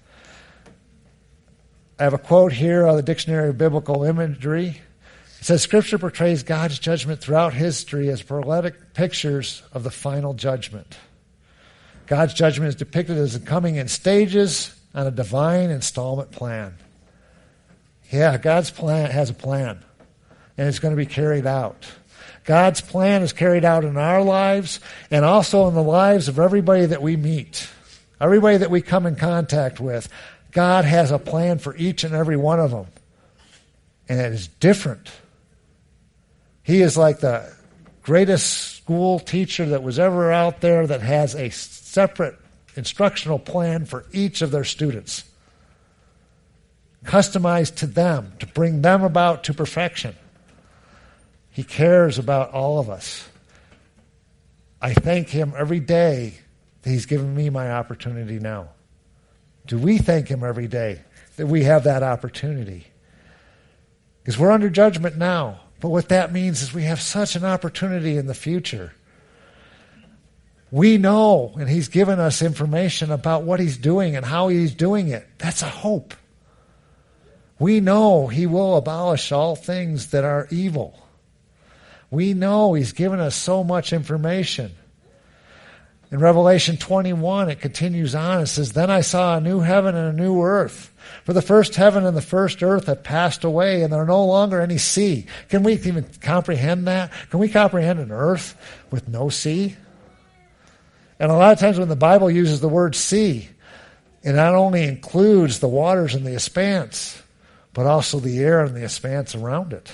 I have a quote here out of the Dictionary of Biblical Imagery. It says, Scripture portrays God's judgment throughout history as prophetic pictures of the final judgment. God's judgment is depicted as coming in stages on a divine installment plan. Yeah, God's plan has a plan, and it's going to be carried out. God's plan is carried out in our lives and also in the lives of everybody that we meet, everybody that we come in contact with. God has a plan for each and every one of them, and it is different. He is like the greatest school teacher that was ever out there that has a separate instructional plan for each of their students, customized to them, to bring them about to perfection. He cares about all of us. I thank him every day that he's given me my opportunity now. Do we thank him every day that we have that opportunity? Because we're under judgment now. But what that means is we have such an opportunity in the future. We know, and he's given us information about what he's doing and how he's doing it. That's a hope. We know he will abolish all things that are evil. We know he's given us so much information. In Revelation 21, it continues on. It says, Then I saw a new heaven and a new earth. For the first heaven and the first earth have passed away, and there are no longer any sea. Can we even comprehend that? Can we comprehend an earth with no sea? And a lot of times when the Bible uses the word sea, it not only includes the waters and the expanse, but also the air and the expanse around it.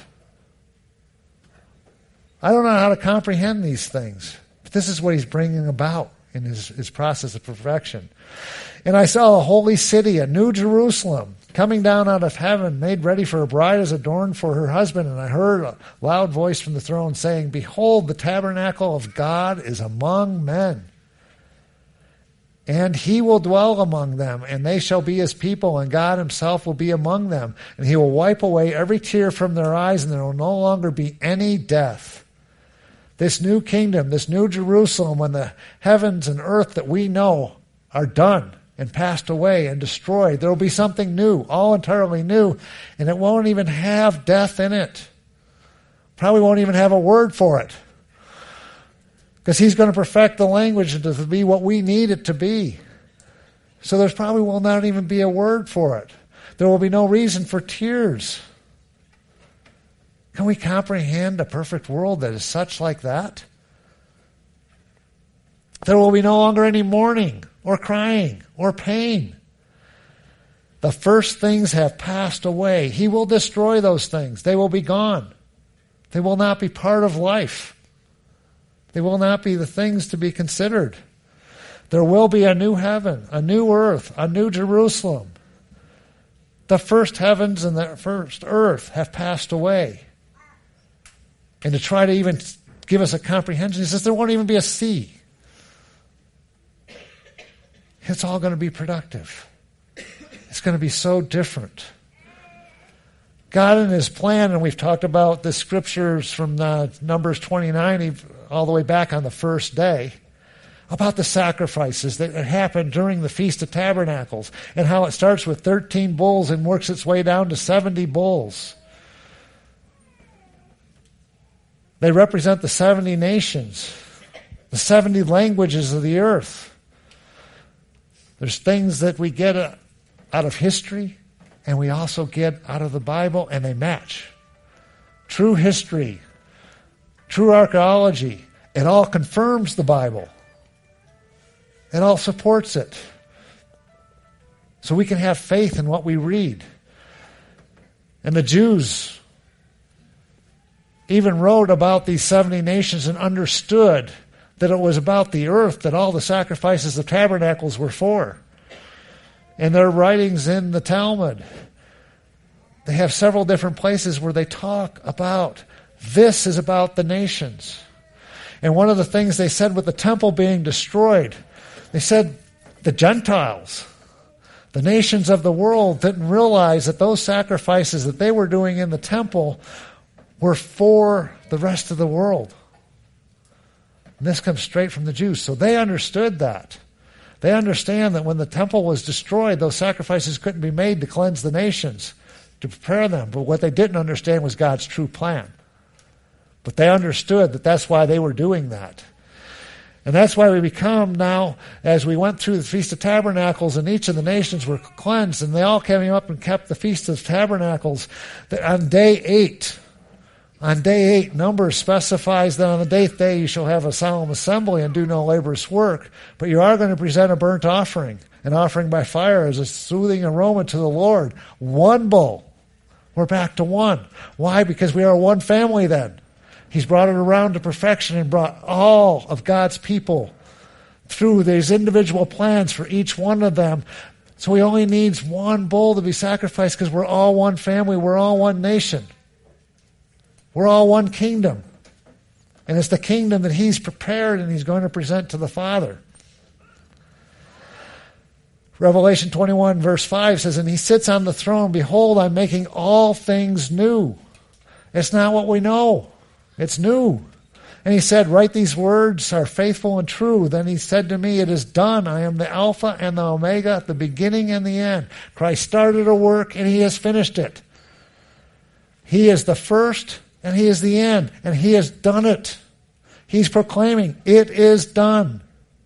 I don't know how to comprehend these things, but this is what he's bringing about in his process of perfection. And I saw a holy city, a new Jerusalem, coming down out of heaven, made ready for a bride as adorned for her husband. And I heard a loud voice from the throne saying, Behold, the tabernacle of God is among men. And he will dwell among them, and they shall be his people, and God himself will be among them. And he will wipe away every tear from their eyes, and there will no longer be any death. This new kingdom, this new Jerusalem, when the heavens and earth that we know are done and passed away and destroyed, there will be something new, all entirely new, and it won't even have death in it. Probably won't even have a word for it. Because he's going to perfect the language to be what we need it to be. So there's probably will not even be a word for it. There will be no reason for tears. Can we comprehend a perfect world that is such like that? There will be no longer any mourning or crying or pain. The first things have passed away. He will destroy those things. They will be gone. They will not be part of life. They will not be the things to be considered. There will be a new heaven, a new earth, a new Jerusalem. The first heavens and the first earth have passed away. And to try to even give us a comprehension, he says there won't even be a sea. It's all going to be productive. It's going to be so different. God in his plan, and we've talked about the scriptures from Numbers 29 all the way back on the first day, about the sacrifices that happened during the Feast of Tabernacles, and how it starts with 13 bulls and works its way down to 70 bulls. They represent the 70 nations, the 70 languages of the earth. There's things that we get out of history and we also get out of the Bible, and they match. True history, true archaeology, it all confirms the Bible. It all supports it. So we can have faith in what we read. And the Jews even wrote about these 70 nations and understood that it was about the earth that all the sacrifices of tabernacles were for. In their writings in the Talmud, they have several different places where they talk about this is about the nations. And one of the things they said with the temple being destroyed, they said the Gentiles, the nations of the world, didn't realize that those sacrifices that they were doing in the temple were for the rest of the world. And this comes straight from the Jews. So they understood that. They understand that when the temple was destroyed, those sacrifices couldn't be made to cleanse the nations, to prepare them. But what they didn't understand was God's true plan. But they understood that that's why they were doing that. And that's why we become now, as we went through the Feast of Tabernacles, and each of the nations were cleansed, and they all came up and kept the Feast of Tabernacles, that on day 8, Numbers specifies that on the 8th day you shall have a solemn assembly and do no laborious work, but you are going to present a burnt offering, an offering by fire as a soothing aroma to the Lord. One bull. We're back to one. Why? Because we are one family then. He's brought it around to perfection and brought all of God's people through these individual plans for each one of them. So he only needs one bull to be sacrificed because we're all one family. We're all one nation. We're all one kingdom. And it's the kingdom that he's prepared and he's going to present to the Father. Revelation 21 verse 5 says, and he sits on the throne. Behold, I'm making all things new. It's not what we know. It's new. And he said, write these words are faithful and true. Then he said to me, it is done. I am the Alpha and the Omega, the beginning and the end. Christ started a work and he has finished it. He is the first and he is the end. And he has done it. He's proclaiming, it is done.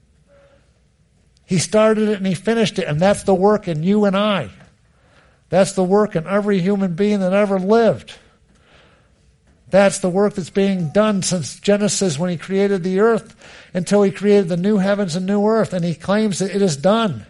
He started it and he finished it. And that's the work in you and I. That's the work in every human being that ever lived. That's the work that's being done since Genesis when he created the earth until he created the new heavens and new earth. And he claims that it is done.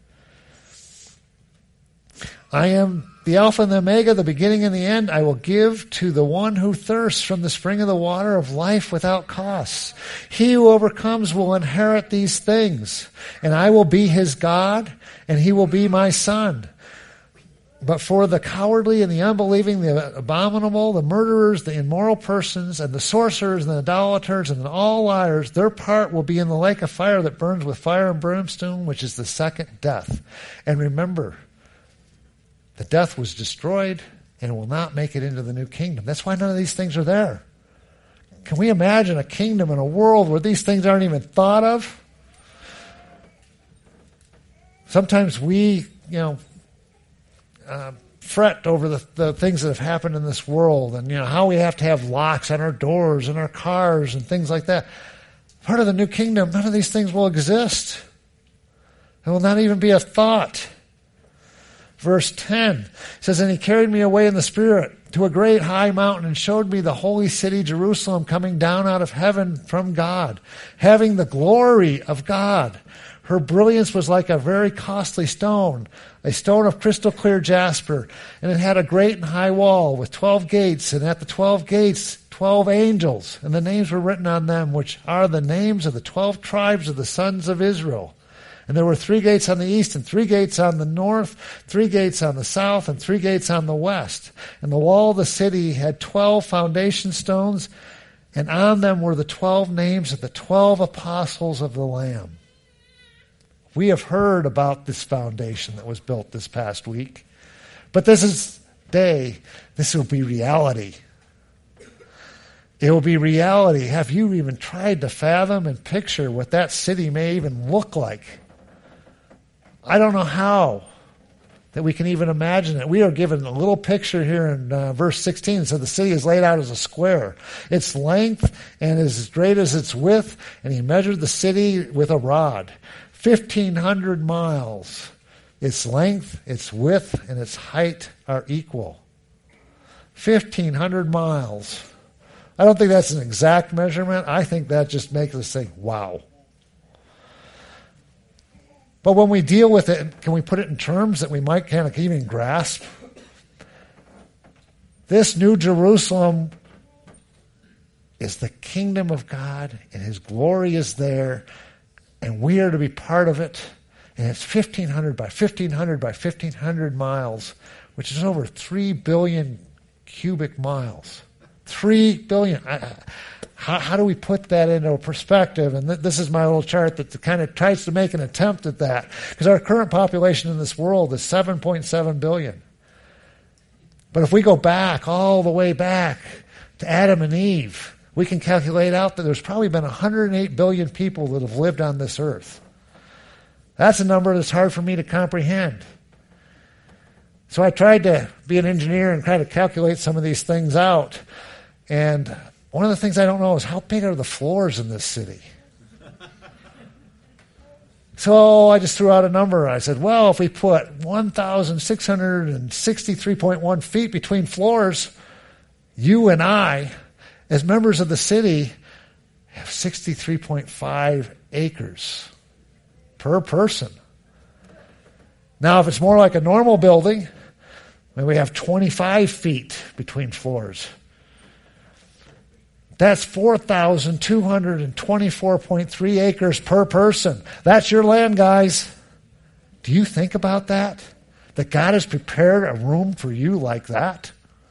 I am the Alpha and the Omega, the beginning and the end. I will give to the one who thirsts from the spring of the water of life without cost. He who overcomes will inherit these things. And I will be his God, and he will be my son. But for the cowardly and the unbelieving, the abominable, the murderers, the immoral persons, and the sorcerers, and the idolaters, and all liars, their part will be in the lake of fire that burns with fire and brimstone, which is the second death. And remember, the death was destroyed and will not make it into the new kingdom. That's why none of these things are there. Can we imagine a kingdom in a world where these things aren't even thought of? Sometimes we, fret over the things that have happened in this world and how we have to have locks on our doors and our cars and things like that. Part of the new kingdom, none of these things will exist. It will not even be a thought. Verse 10 says, and he carried me away in the Spirit to a great high mountain and showed me the holy city Jerusalem coming down out of heaven from God, having the glory of God. Her brilliance was like a very costly stone, a stone of crystal clear jasper, and it had a great and high wall with 12 gates, and at the 12 gates 12 angels, and the names were written on them, which are the names of the 12 tribes of the sons of Israel. And there were 3 gates on the east, and 3 gates on the north, 3 gates on the south, and 3 gates on the west. And the wall of the city had 12 foundation stones, and on them were the 12 names of the 12 apostles of the Lamb. We have heard about this foundation that was built this past week. But this will be reality. It will be reality. Have you even tried to fathom and picture what that city may even look like? I don't know how that we can even imagine it. We are given a little picture here in verse 16. So the city is laid out as a square. Its length and is as great as its width, and he measured the city with a rod. 1,500 miles. Its length, its width, and its height are equal. 1,500 miles. I don't think that's an exact measurement. I think that just makes us think, wow. But when we deal with it, can we put it in terms that we might kind of even grasp? This New Jerusalem is the kingdom of God, and His glory is there, and we are to be part of it. And it's 1,500 by 1,500 by 1,500 miles, which is over 3 billion cubic miles. 3 billion. How do we put that into perspective? And this is my little chart that kind of tries to make an attempt at that. Because our current population in this world is 7.7 billion. But if we go back, all the way back to Adam and Eve, we can calculate out that there's probably been 108 billion people that have lived on this earth. That's a number that's hard for me to comprehend. So I tried to be an engineer and try to calculate some of these things out. And one of the things I don't know is how big are the floors in this city? So I just threw out a number. I said, well, if we put 1,663.1 feet between floors, you and I, as members of the city, have 63.5 acres per person. Now, if it's more like a normal building, maybe we have 25 feet between floors. That's 4,224.3 acres per person. That's your land, guys. Do you think about that? That God has prepared a room for you like that?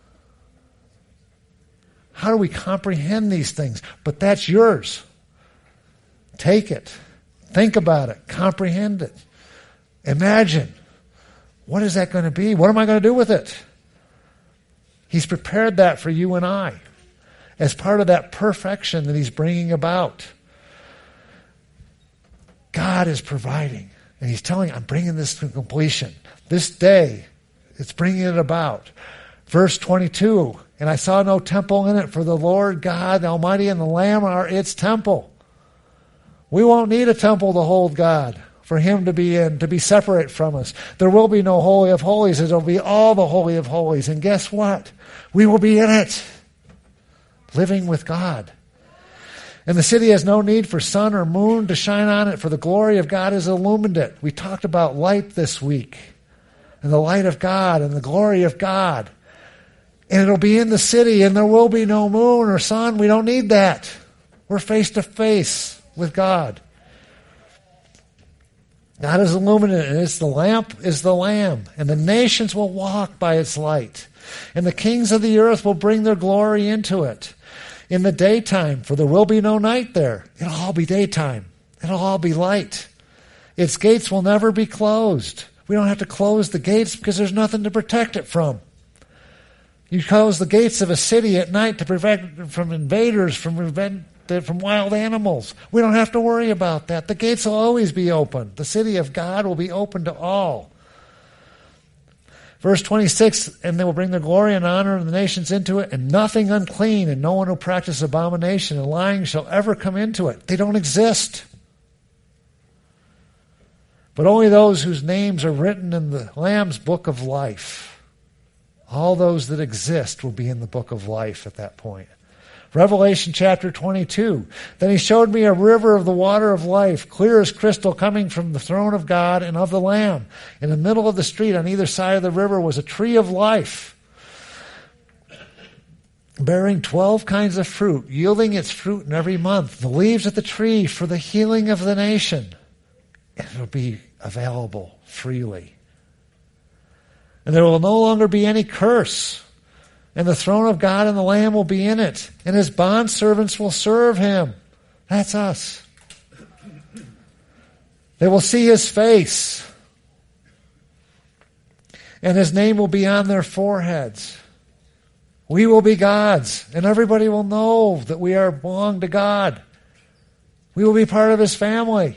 How do we comprehend these things? But that's yours. Take it. Think about it. Comprehend it. Imagine. What is that going to be? What am I going to do with it? He's prepared that for you and I as part of that perfection that He's bringing about. God is providing. And He's telling, I'm bringing this to completion. This day, it's bringing it about. Verse 22, and I saw no temple in it, for the Lord God, the Almighty, and the Lamb are its temple. We won't need a temple to hold God, for Him to be in, to be separate from us. There will be no Holy of Holies. There will be all the Holy of Holies. And guess what? We will be in it, living with God. And the city has no need for sun or moon to shine on it, for the glory of God has illumined it. We talked about light this week, and the light of God and the glory of God. And it'll be in the city, and there will be no moon or sun. We don't need that. We're face to face with God. God is illuminated, and it's the lamp is the Lamb, and the nations will walk by its light, and the kings of the earth will bring their glory into it in the daytime, for there will be no night there. It'll all be daytime. It'll all be light. Its gates will never be closed. We don't have to close the gates because there's nothing to protect it from. You close the gates of a city at night to prevent it from invaders, from wild animals. We don't have to worry about that. The gates will always be open. The city of God will be open to all. Verse 26, and they will bring their glory and honor of the nations into it, and nothing unclean, and no one who practices abomination and lying shall ever come into it. They don't exist. But only those whose names are written in the Lamb's book of life. All those that exist will be in the book of life at that point. Revelation chapter 22. Then He showed me a river of the water of life, clear as crystal, coming from the throne of God and of the Lamb. In the middle of the street on either side of the river was a tree of life, bearing 12 kinds of fruit, yielding its fruit in every month. The leaves of the tree for the healing of the nation. It will be available freely. And there will no longer be any curse. And the throne of God and the Lamb will be in it. And His bondservants will serve Him. That's us. They will see His face. And His name will be on their foreheads. We will be God's. And everybody will know that we belong to God. We will be part of His family.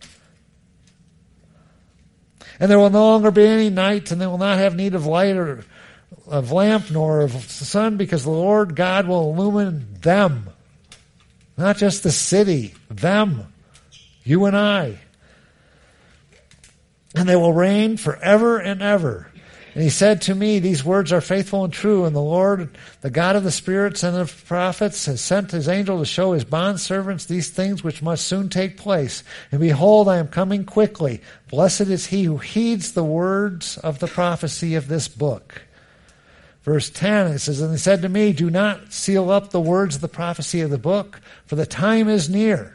And there will no longer be any night, and they will not have need of light or of lamp nor of sun, because the Lord God will illumine them. Not just the city, them, you and I. and they will reign forever and ever. And he said to me, these words are faithful and true, and the Lord, the God of the spirits and of prophets, has sent his angel to show his bondservants these things which must soon take place. And behold, I am coming quickly. Blessed is he who heeds the words of the prophecy of this book. Verse 10, it says, and he said to me, do not seal up the words of the prophecy of the book, for the time is near.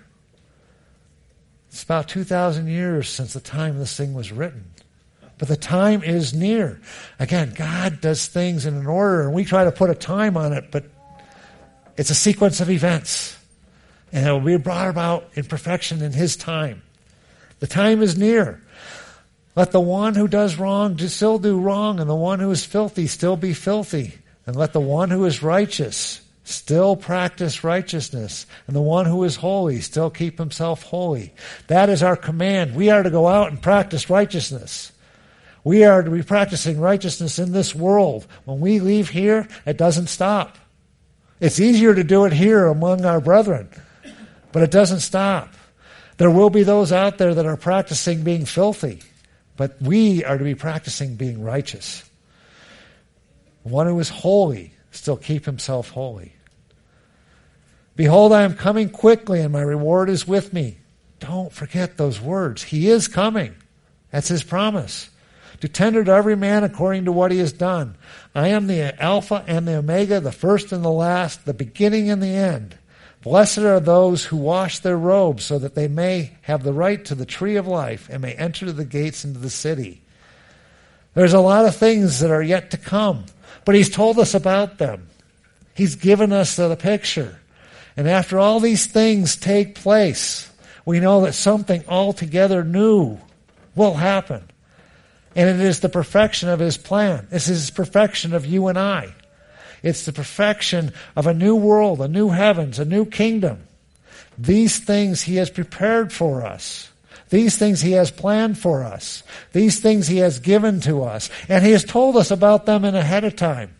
It's about 2,000 years since the time this thing was written. But the time is near. Again, God does things in an order, and we try to put a time on it, but it's a sequence of events. And it will be brought about in perfection in his time. The time is near. Let the one who does wrong still do wrong, and the one who is filthy still be filthy. And let the one who is righteous still practice righteousness, and the one who is holy still keep himself holy. That is our command. We are to go out and practice righteousness. We are to be practicing righteousness in this world. When we leave here, it doesn't stop. It's easier to do it here among our brethren, but it doesn't stop. There will be those out there that are practicing being filthy, but we are to be practicing being righteous. The one who is holy still keep himself holy. Behold, I am coming quickly, and my reward is with me. Don't forget those words. He is coming. That's his promise. To tender to every man according to what he has done. I am the Alpha and the Omega, the first and the last, the beginning and the end. Blessed are those who wash their robes, so that they may have the right to the tree of life and may enter the gates into the city. There's a lot of things that are yet to come, but he's told us about them. He's given us the picture. And after all these things take place, we know that something altogether new will happen. And it is the perfection of his plan. This is his perfection of you and I. It's the perfection of a new world, a new heavens, a new kingdom. These things he has prepared for us. These things he has planned for us. These things he has given to us. And he has told us about them in ahead of time.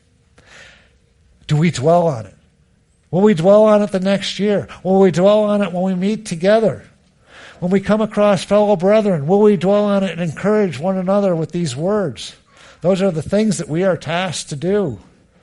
Do we dwell on it? Will we dwell on it the next year? Will we dwell on it when we meet together? When we come across fellow brethren, will we dwell on it and encourage one another with these words? Those are the things that we are tasked to do.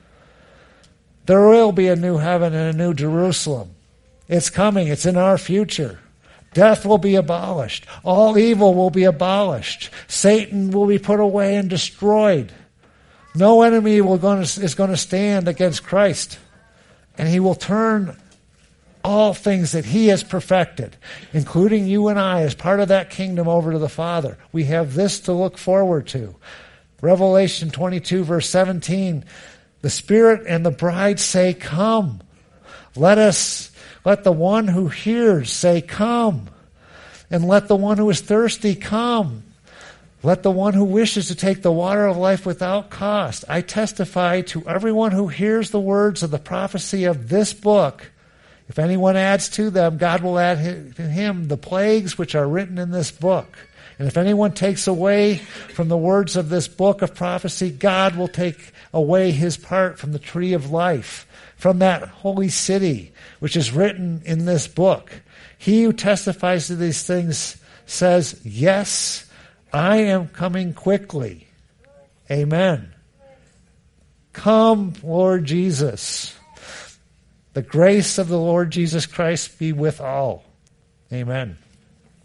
There will be a new heaven and a new Jerusalem. It's coming. It's in our future. Death will be abolished. All evil will be abolished. Satan will be put away and destroyed. No enemy is going to stand against Christ. And he will turn all things that he has perfected, including you and I, as part of that kingdom over to the Father. We have this to look forward to. Revelation 22, verse 17, the Spirit and the bride say, come. Let the one who hears say, come. And let the one who is thirsty come. Let the one who wishes to take the water of life without cost. I testify to everyone who hears the words of the prophecy of this book. If anyone adds to them, God will add to him the plagues which are written in this book. And if anyone takes away from the words of this book of prophecy, God will take away his part from the tree of life, from that holy city, which is written in this book. He who testifies to these things says, yes, I am coming quickly. Amen. Come, Lord Jesus. The grace of the Lord Jesus Christ be with all. Amen.